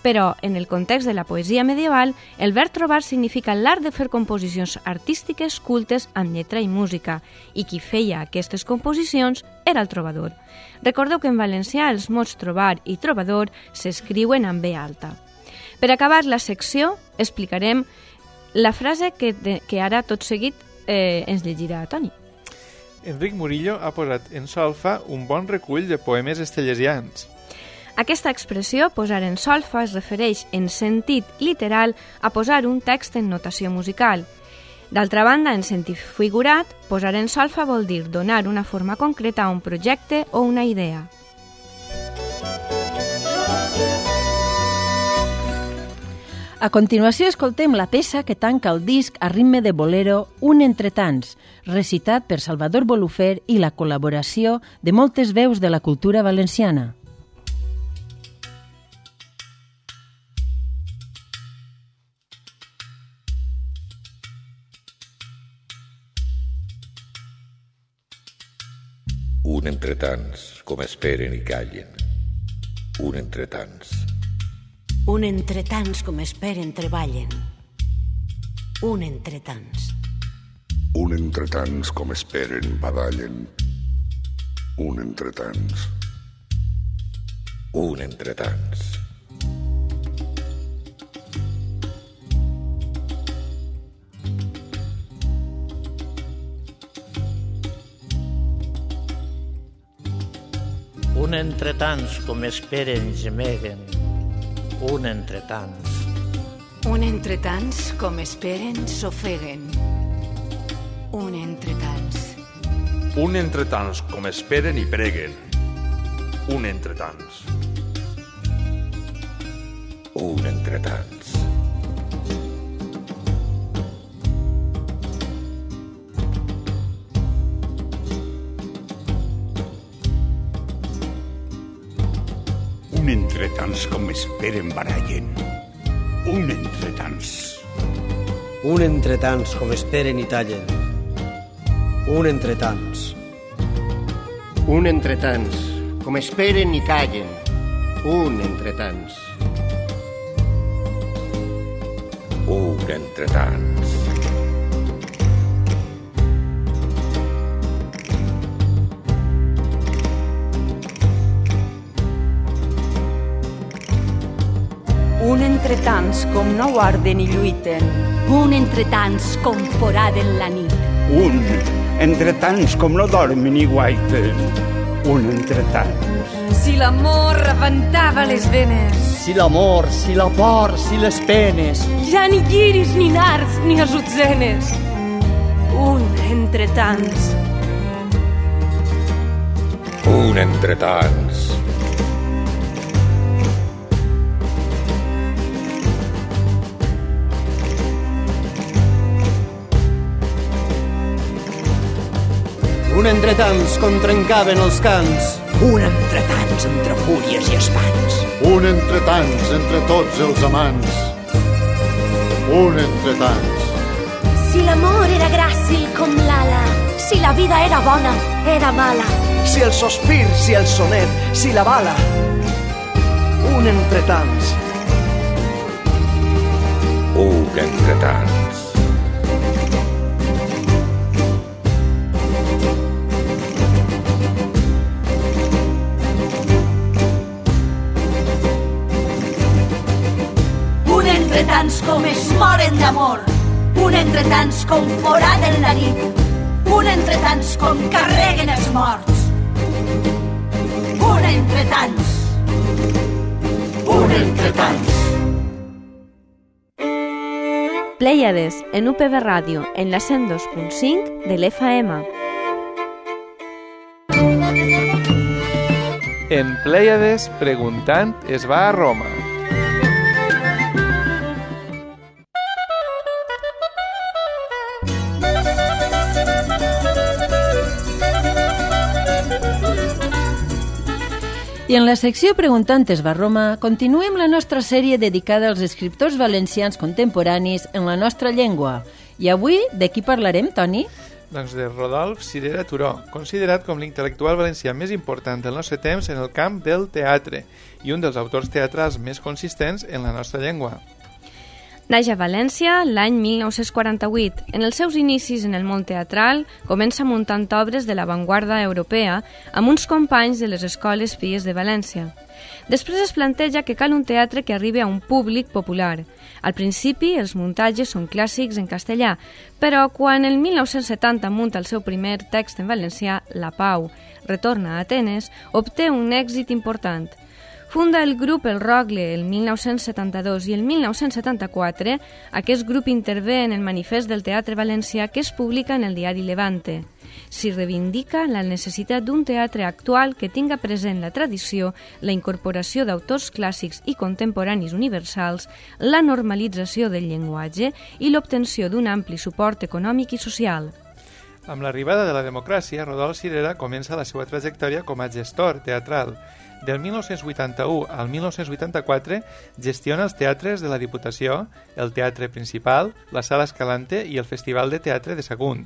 Però, en el context de la poesia medieval, el verb trobar significa l'art de fer composicions artístiques cultes amb lletra i música, i qui feia aquestes composicions era el trobador. Recordeu que en valencià els mots trobar i trobador s'escriuen amb B alta. Per acabar la secció, explicarem la frase que ara tot seguit ens llegirà Toni. Enric Murillo ha posat en solfa un bon recull de poemes estellesians. Aquesta expressió, posar en solfa, es refereix en sentit literal a posar un text en notació musical. D'altra banda, en sentit figurat, posar en solfa vol dir donar una forma concreta a un projecte o una idea. A continuació escoltem la peça que tanca el disc a ritme de bolero Un entre tants, recitat per Salvador Bolufer i la col·laboració de moltes veus de la cultura valenciana. Un entre tants, com esperen i callen. Un entre tants. Un entre tants, com esperen, treballen. Un entre tants. Un entre tants, com esperen, badallen. Un entre tants. Un entre tants. Un entre tants, com esperen, gemeguen. Un entre tants. Un entre tants, com esperen, s'ofeguen. Un entre tants. Un entre tants, com esperen i preguen. Un entre tants. Un entre tants. Un entre tants, com esperen, barallen. Un entre tants. Un entre tants, com esperen i tallen. Un entre tants. Un entre tants, com esperen i callen. Un entre tants. Un entre tants. Un entre tants, com no guarden i lluiten. Un entre tants, com foraden la nit. Un entre tants, com no dormen i guaiten. Un entre tants. Si l'amor rebentava les venes. Si l'amor, si la por, si les penes. Ja ni lliris, ni nards, ni azutzenes. Un entre tants. Un entre tants. Un entre tants, com trencaven els cants. Un entre tants, entre fúries i espants. Un entre tants, entre tots els amants. Un entre tants. Si l'amor era gràcil com l'ala, si la vida era bona, era mala. Si el sospir, si el sonet, si la bala. Un entre tants. Un entre tants. Entre tants com es moren d'amor, un entre tants com foraden la nit, un entre tants com carreguen els morts. Un entre tants. Un entre tants. Plèiades, en UPV Ràdio, en la 102.5 de l'FM. En Plèiades, preguntant, es va a Roma. I en la secció Preguntantes va Roma continuem la nostra sèrie dedicada als escriptors valencians contemporanis en la nostra llengua. I avui, de qui parlarem, Toni? Doncs de Rodolf Cirera Turó, considerat com l'intel·lectual valencià més important del nostre temps en el camp del teatre i un dels autors teatrals més consistents en la nostra llengua. Naix a València l'any 1948. En els seus inicis en el món teatral comença muntant obres de l'avantguarda europea amb uns companys de les escoles Pies de València. Després es planteja que cal un teatre que arribi a un públic popular. Al principi els muntatges són clàssics en castellà, però quan el 1970 munta el seu primer text en valencià, La Pau, retorna a Atenes, obté un èxit important. Funda el grup El Rogle el 1972 i el 1974 aquest grup intervé en el manifest del teatre valencià que es publica en el diari Levante. S'hi reivindica la necessitat d'un teatre actual que tinga present la tradició, la incorporació d'autors clàssics i contemporanis universals, la normalització del llenguatge i l'obtenció d'un ampli suport econòmic i social. Amb l'arribada de la democràcia, Rodolf Cirera comença la seva trajectòria com a gestor teatral. Del 1981 al 1984 gestiona els teatres de la Diputació, el Teatre Principal, la Sala Escalante i el Festival de Teatre de Sagunt.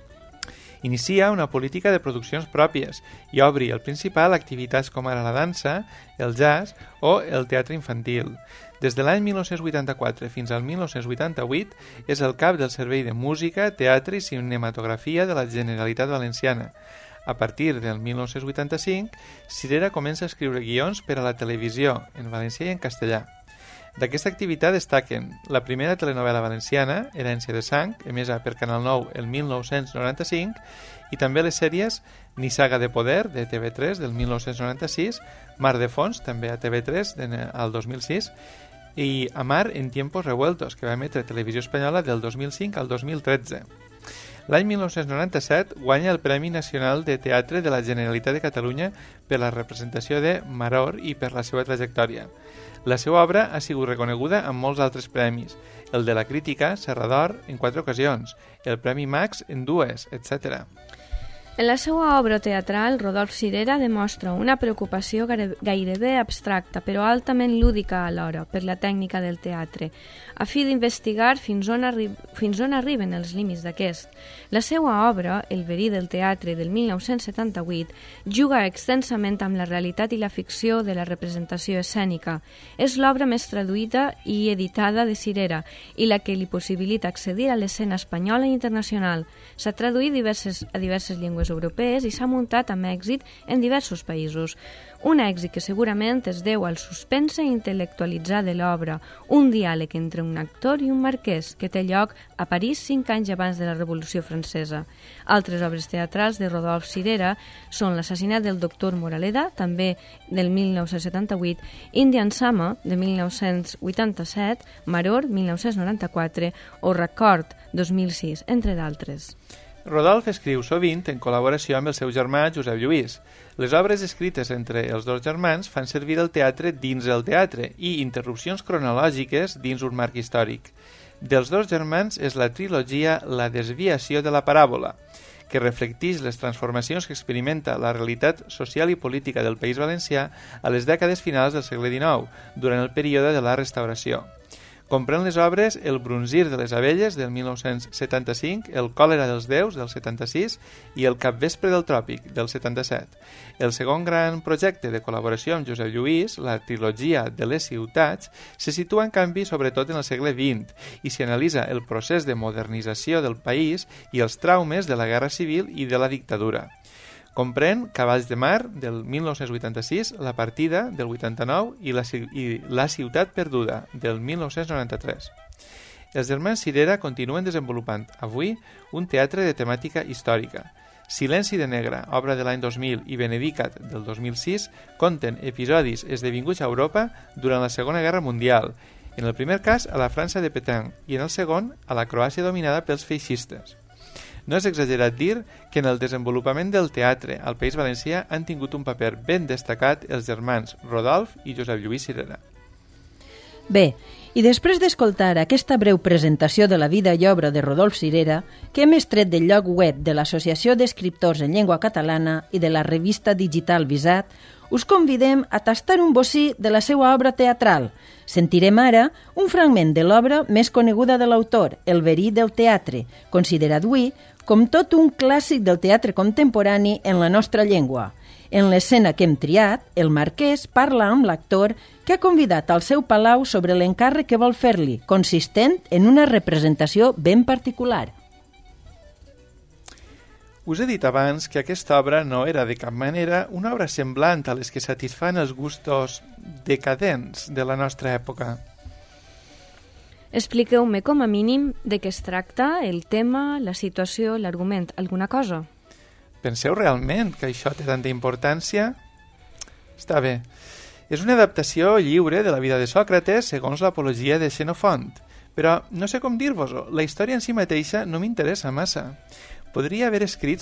Inicia una política de produccions pròpies i obri al Principal activitats com ara la dansa, el jazz o el teatre infantil. Des de l'any 1984 fins al 1988 és el cap del Servei de Música, Teatre i Cinematografia de la Generalitat Valenciana. A partir del 1985, Cirera comença a escriure guions per a la televisió, en valencià i en castellà. D'aquesta activitat destaquen la primera telenovela valenciana, Herència de sang, emesa per Canal 9 el 1995, i també les sèries Nissaga de poder, de TV3, del 1996, Mar de fons, també a TV3, al 2006, i Amar en tiempos revueltos, que va emetre Televisió Espanyola del 2005 al 2013. L'any 1997 guanya el Premi Nacional de Teatre de la Generalitat de Catalunya per la representació de Maror i per la seva trajectòria. La seva obra ha sigut reconeguda amb molts altres premis, el de la crítica, Serra d'Or, en 4 ocasions, el Premi Max en 2, etc. En la seva obra teatral, Rodolf Cirera demostra una preocupació gairebé abstracta, però altament lúdica alhora, per la tècnica del teatre, a fi d'investigar fins on arriben els límits d'aquest. La seva obra, El verí del teatre, del 1978, juga extensament amb la realitat i la ficció de la representació escènica. És l'obra més traduïda i editada de Cirera i la que li possibilita accedir a l'escena espanyola i internacional. S'ha traduït a diverses llengües europees i s'ha muntat amb èxit en diversos països. Un èxit que segurament es deu al suspense intel·lectualitzar de l'obra, un diàleg entre un actor i un marquès que té lloc a París 5 anys abans de la Revolució Francesa. Altres obres teatrals de Rodolf Cirera són L'assassinat del doctor Moraleda, també del 1978, Indian Summer, de 1987, Maror, 1994, o Record, 2006, entre d'altres. Rodolf escriu sovint en col·laboració amb el seu germà Josep Lluís. Les obres escrites entre els dos germans fan servir el teatre dins el teatre i interrupcions cronològiques dins un marc històric. Dels dos germans és la trilogia La desviació de la paràbola, que reflecteix les transformacions que experimenta la realitat social i política del País Valencià a les dècades finals del segle XIX, durant el període de la Restauració. Comprèn les obres El brunzir de les abelles, del 1975, El còlera dels déus, del 76, i El capvespre del tròpic, del 77. El segon gran projecte de col·laboració amb Josep Lluís, la trilogia de les ciutats, se situa en canvi sobretot en el segle XX i s'hi analitza el procés de modernització del país i els traumes de la guerra civil i de la dictadura. Comprèn Cavalls de mar, del 1986, La partida, del 89, i La ciutat perduda, del 1993. Els germans Cirera continuen desenvolupant, avui, un teatre de temàtica històrica. Silenci de negre, obra de l'any 2000, i Benedicat, del 2006, conten episodis esdevinguts a Europa durant la Segona Guerra Mundial, en el primer cas a la França de Pétain i en el segon a la Croàcia dominada pels feixistes. No és exagerat dir que en el desenvolupament del teatre al País Valencià han tingut un paper ben destacat els germans Rodolf i Josep Lluís Cirera. Bé, i després d'escoltar aquesta breu presentació de la vida i obra de Rodolf Cirera, que hem extret del lloc web de l'Associació d'Escriptors en Llengua Catalana i de la revista digital Visat, us convidem a tastar un bocí de la seva obra teatral. Sentirem ara un fragment de l'obra més coneguda de l'autor, El verí del teatre, considerat avui com tot un clàssic del teatre contemporani en la nostra llengua. En l'escena que hem triat, el marquès parla amb l'actor que ha convidat al seu palau sobre l'encàrrec que vol fer-li, consistent en una representació ben particular. Us he dit abans que aquesta obra no era de cap manera una obra semblant a les que satisfan els gustos decadents de la nostra època. Expliqueu-me com a mínim de què es tracta, el tema, la situació, l'argument, alguna cosa. Penseu realment que això té tanta importància? Està bé. És una adaptació lliure de la vida de Sòcrates segons l'apologia de Xenofont, però no sé com dir-vos-ho, la història en si mateixa no m'interessa massa. Podria haver escrit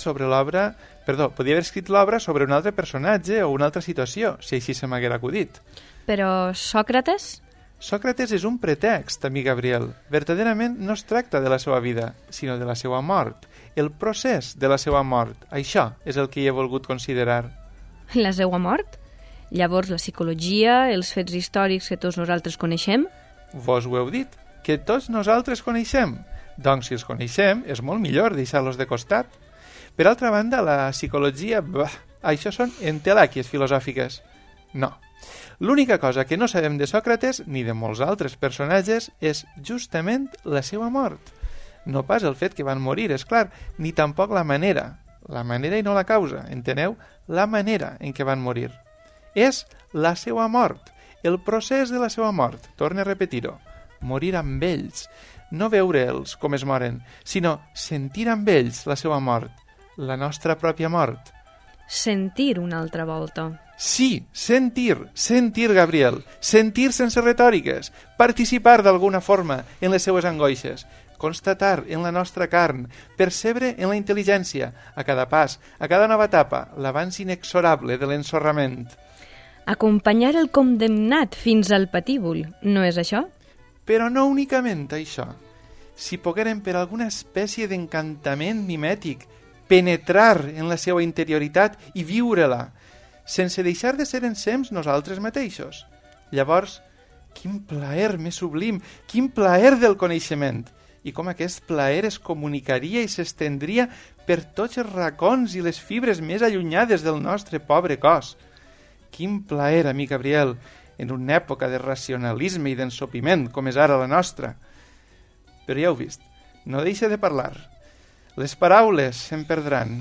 l'obra sobre un altre personatge o una altra situació, si així se m'haguera acudit. Però Sòcrates? Sòcrates és un pretext, amic Gabriel. Verdaderament no es tracta de la seva vida, sinó de la seva mort. El procés de la seva mort. Això és el que hi he volgut considerar. La seva mort? Llavors la psicologia, els fets històrics que tots nosaltres coneixem? Vos ho heu dit, que tots nosaltres coneixem. Doncs si els coneixem, és molt millor deixar-los de costat. Per altra banda, la psicologia... això són entelàquies filosòfiques. No. L'única cosa que no sabem de Sòcrates, ni de molts altres personatges, és justament la seva mort. No pas el fet que van morir, és clar, ni tampoc la manera. La manera i no la causa, enteneu? La manera en què van morir. És la seva mort, el procés de la seva mort. Torne a repetir-ho. Morir amb ells. No veure'ls com es moren, sinó sentir amb ells la seva mort, la nostra pròpia mort. Sentir una altra volta. Sí, sentir, Gabriel, sentir sense retòriques, participar d'alguna forma en les seues angoixes, constatar en la nostra carn, percebre en la intel·ligència, a cada pas, a cada nova etapa, l'avanç inexorable de l'ensorrament. Acompanyar el condemnat fins al patíbul, no és això? Però no únicament això. Si poguérem per alguna espècie d'encantament mimètic penetrar en la seva interioritat i viure-la, sense deixar de ser ensems nosaltres mateixos. Llavors, quin plaer més sublim, quin plaer del coneixement, i com aquest plaer es comunicaria i s'estendria per tots els racons i les fibres més allunyades del nostre pobre cos. Quin plaer, amic Gabriel, en una època de racionalisme i d'ensopiment com és ara la nostra. Però ja heu vist, no deixe de parlar. Les paraules se'n perdran.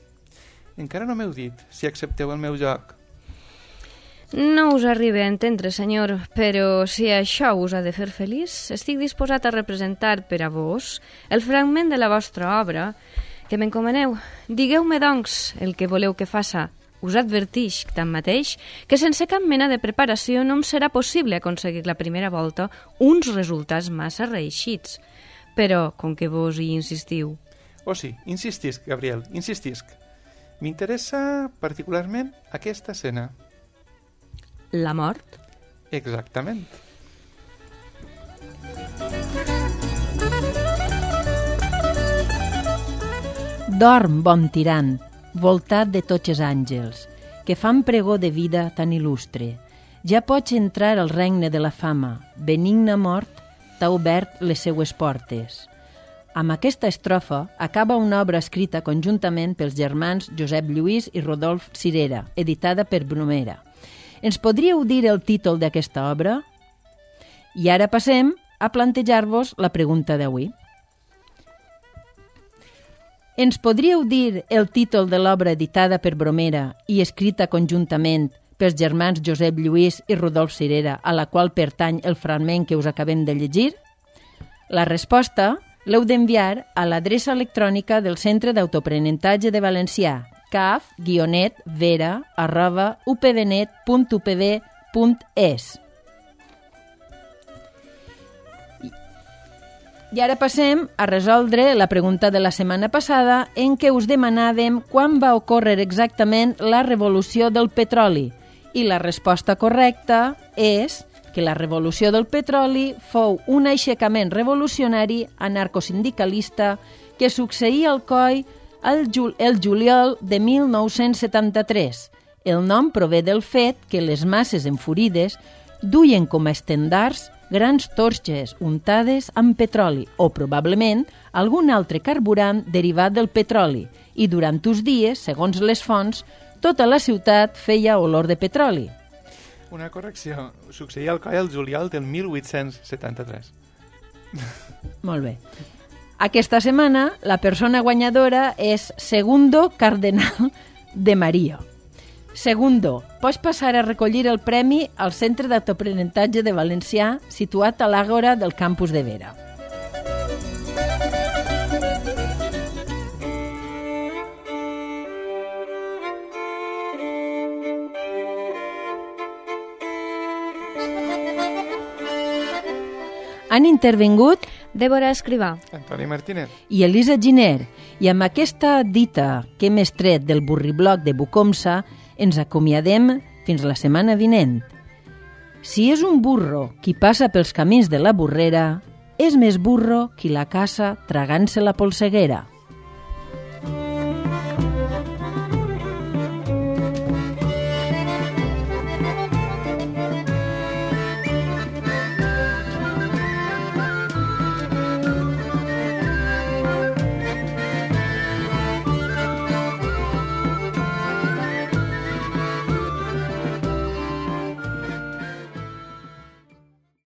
Encara no m'heu dit si accepteu el meu joc. No us arriba a entendre, senyor, però si això us ha de fer feliç, estic disposat a representar per a vos el fragment de la vostra obra que m'encomaneu. Digueu-me, doncs, el que voleu que faça. Us advertix, tanmateix, que sense cap mena de preparació no em serà possible aconseguir la primera volta uns resultats massa reeixits. Però, com que vos hi insistiu... Oh sí, insistisc, Gabriel, insistisc. M'interessa particularment aquesta escena. La mort? Exactament. Dorm, bon tirant, voltat de tots els àngels, que fan pregó de vida tan il·lustre. Ja pots entrar al regne de la fama, benigna mort t'ha obert les seues portes. Amb aquesta estrofa acaba una obra escrita conjuntament pels germans Josep Lluís i Rodolf Cirera, editada per Bromera. Ens podríeu dir el títol d'aquesta obra? I ara passem a plantejar-vos la pregunta d'avui. Ens podríeu dir el títol de l'obra editada per Bromera i escrita conjuntament pels germans Josep Lluís i Rodolf Cirera, a la qual pertany el fragment que us acabem de llegir? La resposta l'heu d'enviar a l'adreça electrònica del Centre d'Autoaprenentatge de Valencià, caf-vera@upvnet.upv.es. I ara passem a resoldre la pregunta de la setmana passada en què us demanàvem quan va ocórrer exactament la revolució del petroli. I la resposta correcta és que la revolució del petroli fou un aixecament revolucionari anarcosindicalista que succeïa al COI el juliol de 1973 El nom prové del fet que les masses enfurides duien com a estendards grans torxes untades amb petroli o, probablement, algun altre carburant derivat del petroli i durant uns dies, segons les fonts, tota la ciutat feia olor de petroli. Una correcció. Succeïa al coll el juliol del 1873. Molt bé. Aquesta setmana la persona guanyadora és Segundo Cardenal de Maria. Segundo, pots passar a recollir el premi al Centre d'Autoaprenentatge de Valencià situat a l'Àgora del campus de Vera. Han intervingut Débora Escrivà, Antoni Martínez i Elisa Giner, i amb aquesta dita que hem extret del burribloc de Bucomsa ens acomiadem fins la setmana vinent. Si és un burro qui passa pels camins de la burrera, és més burro qui la caça tragant-se la polseguera.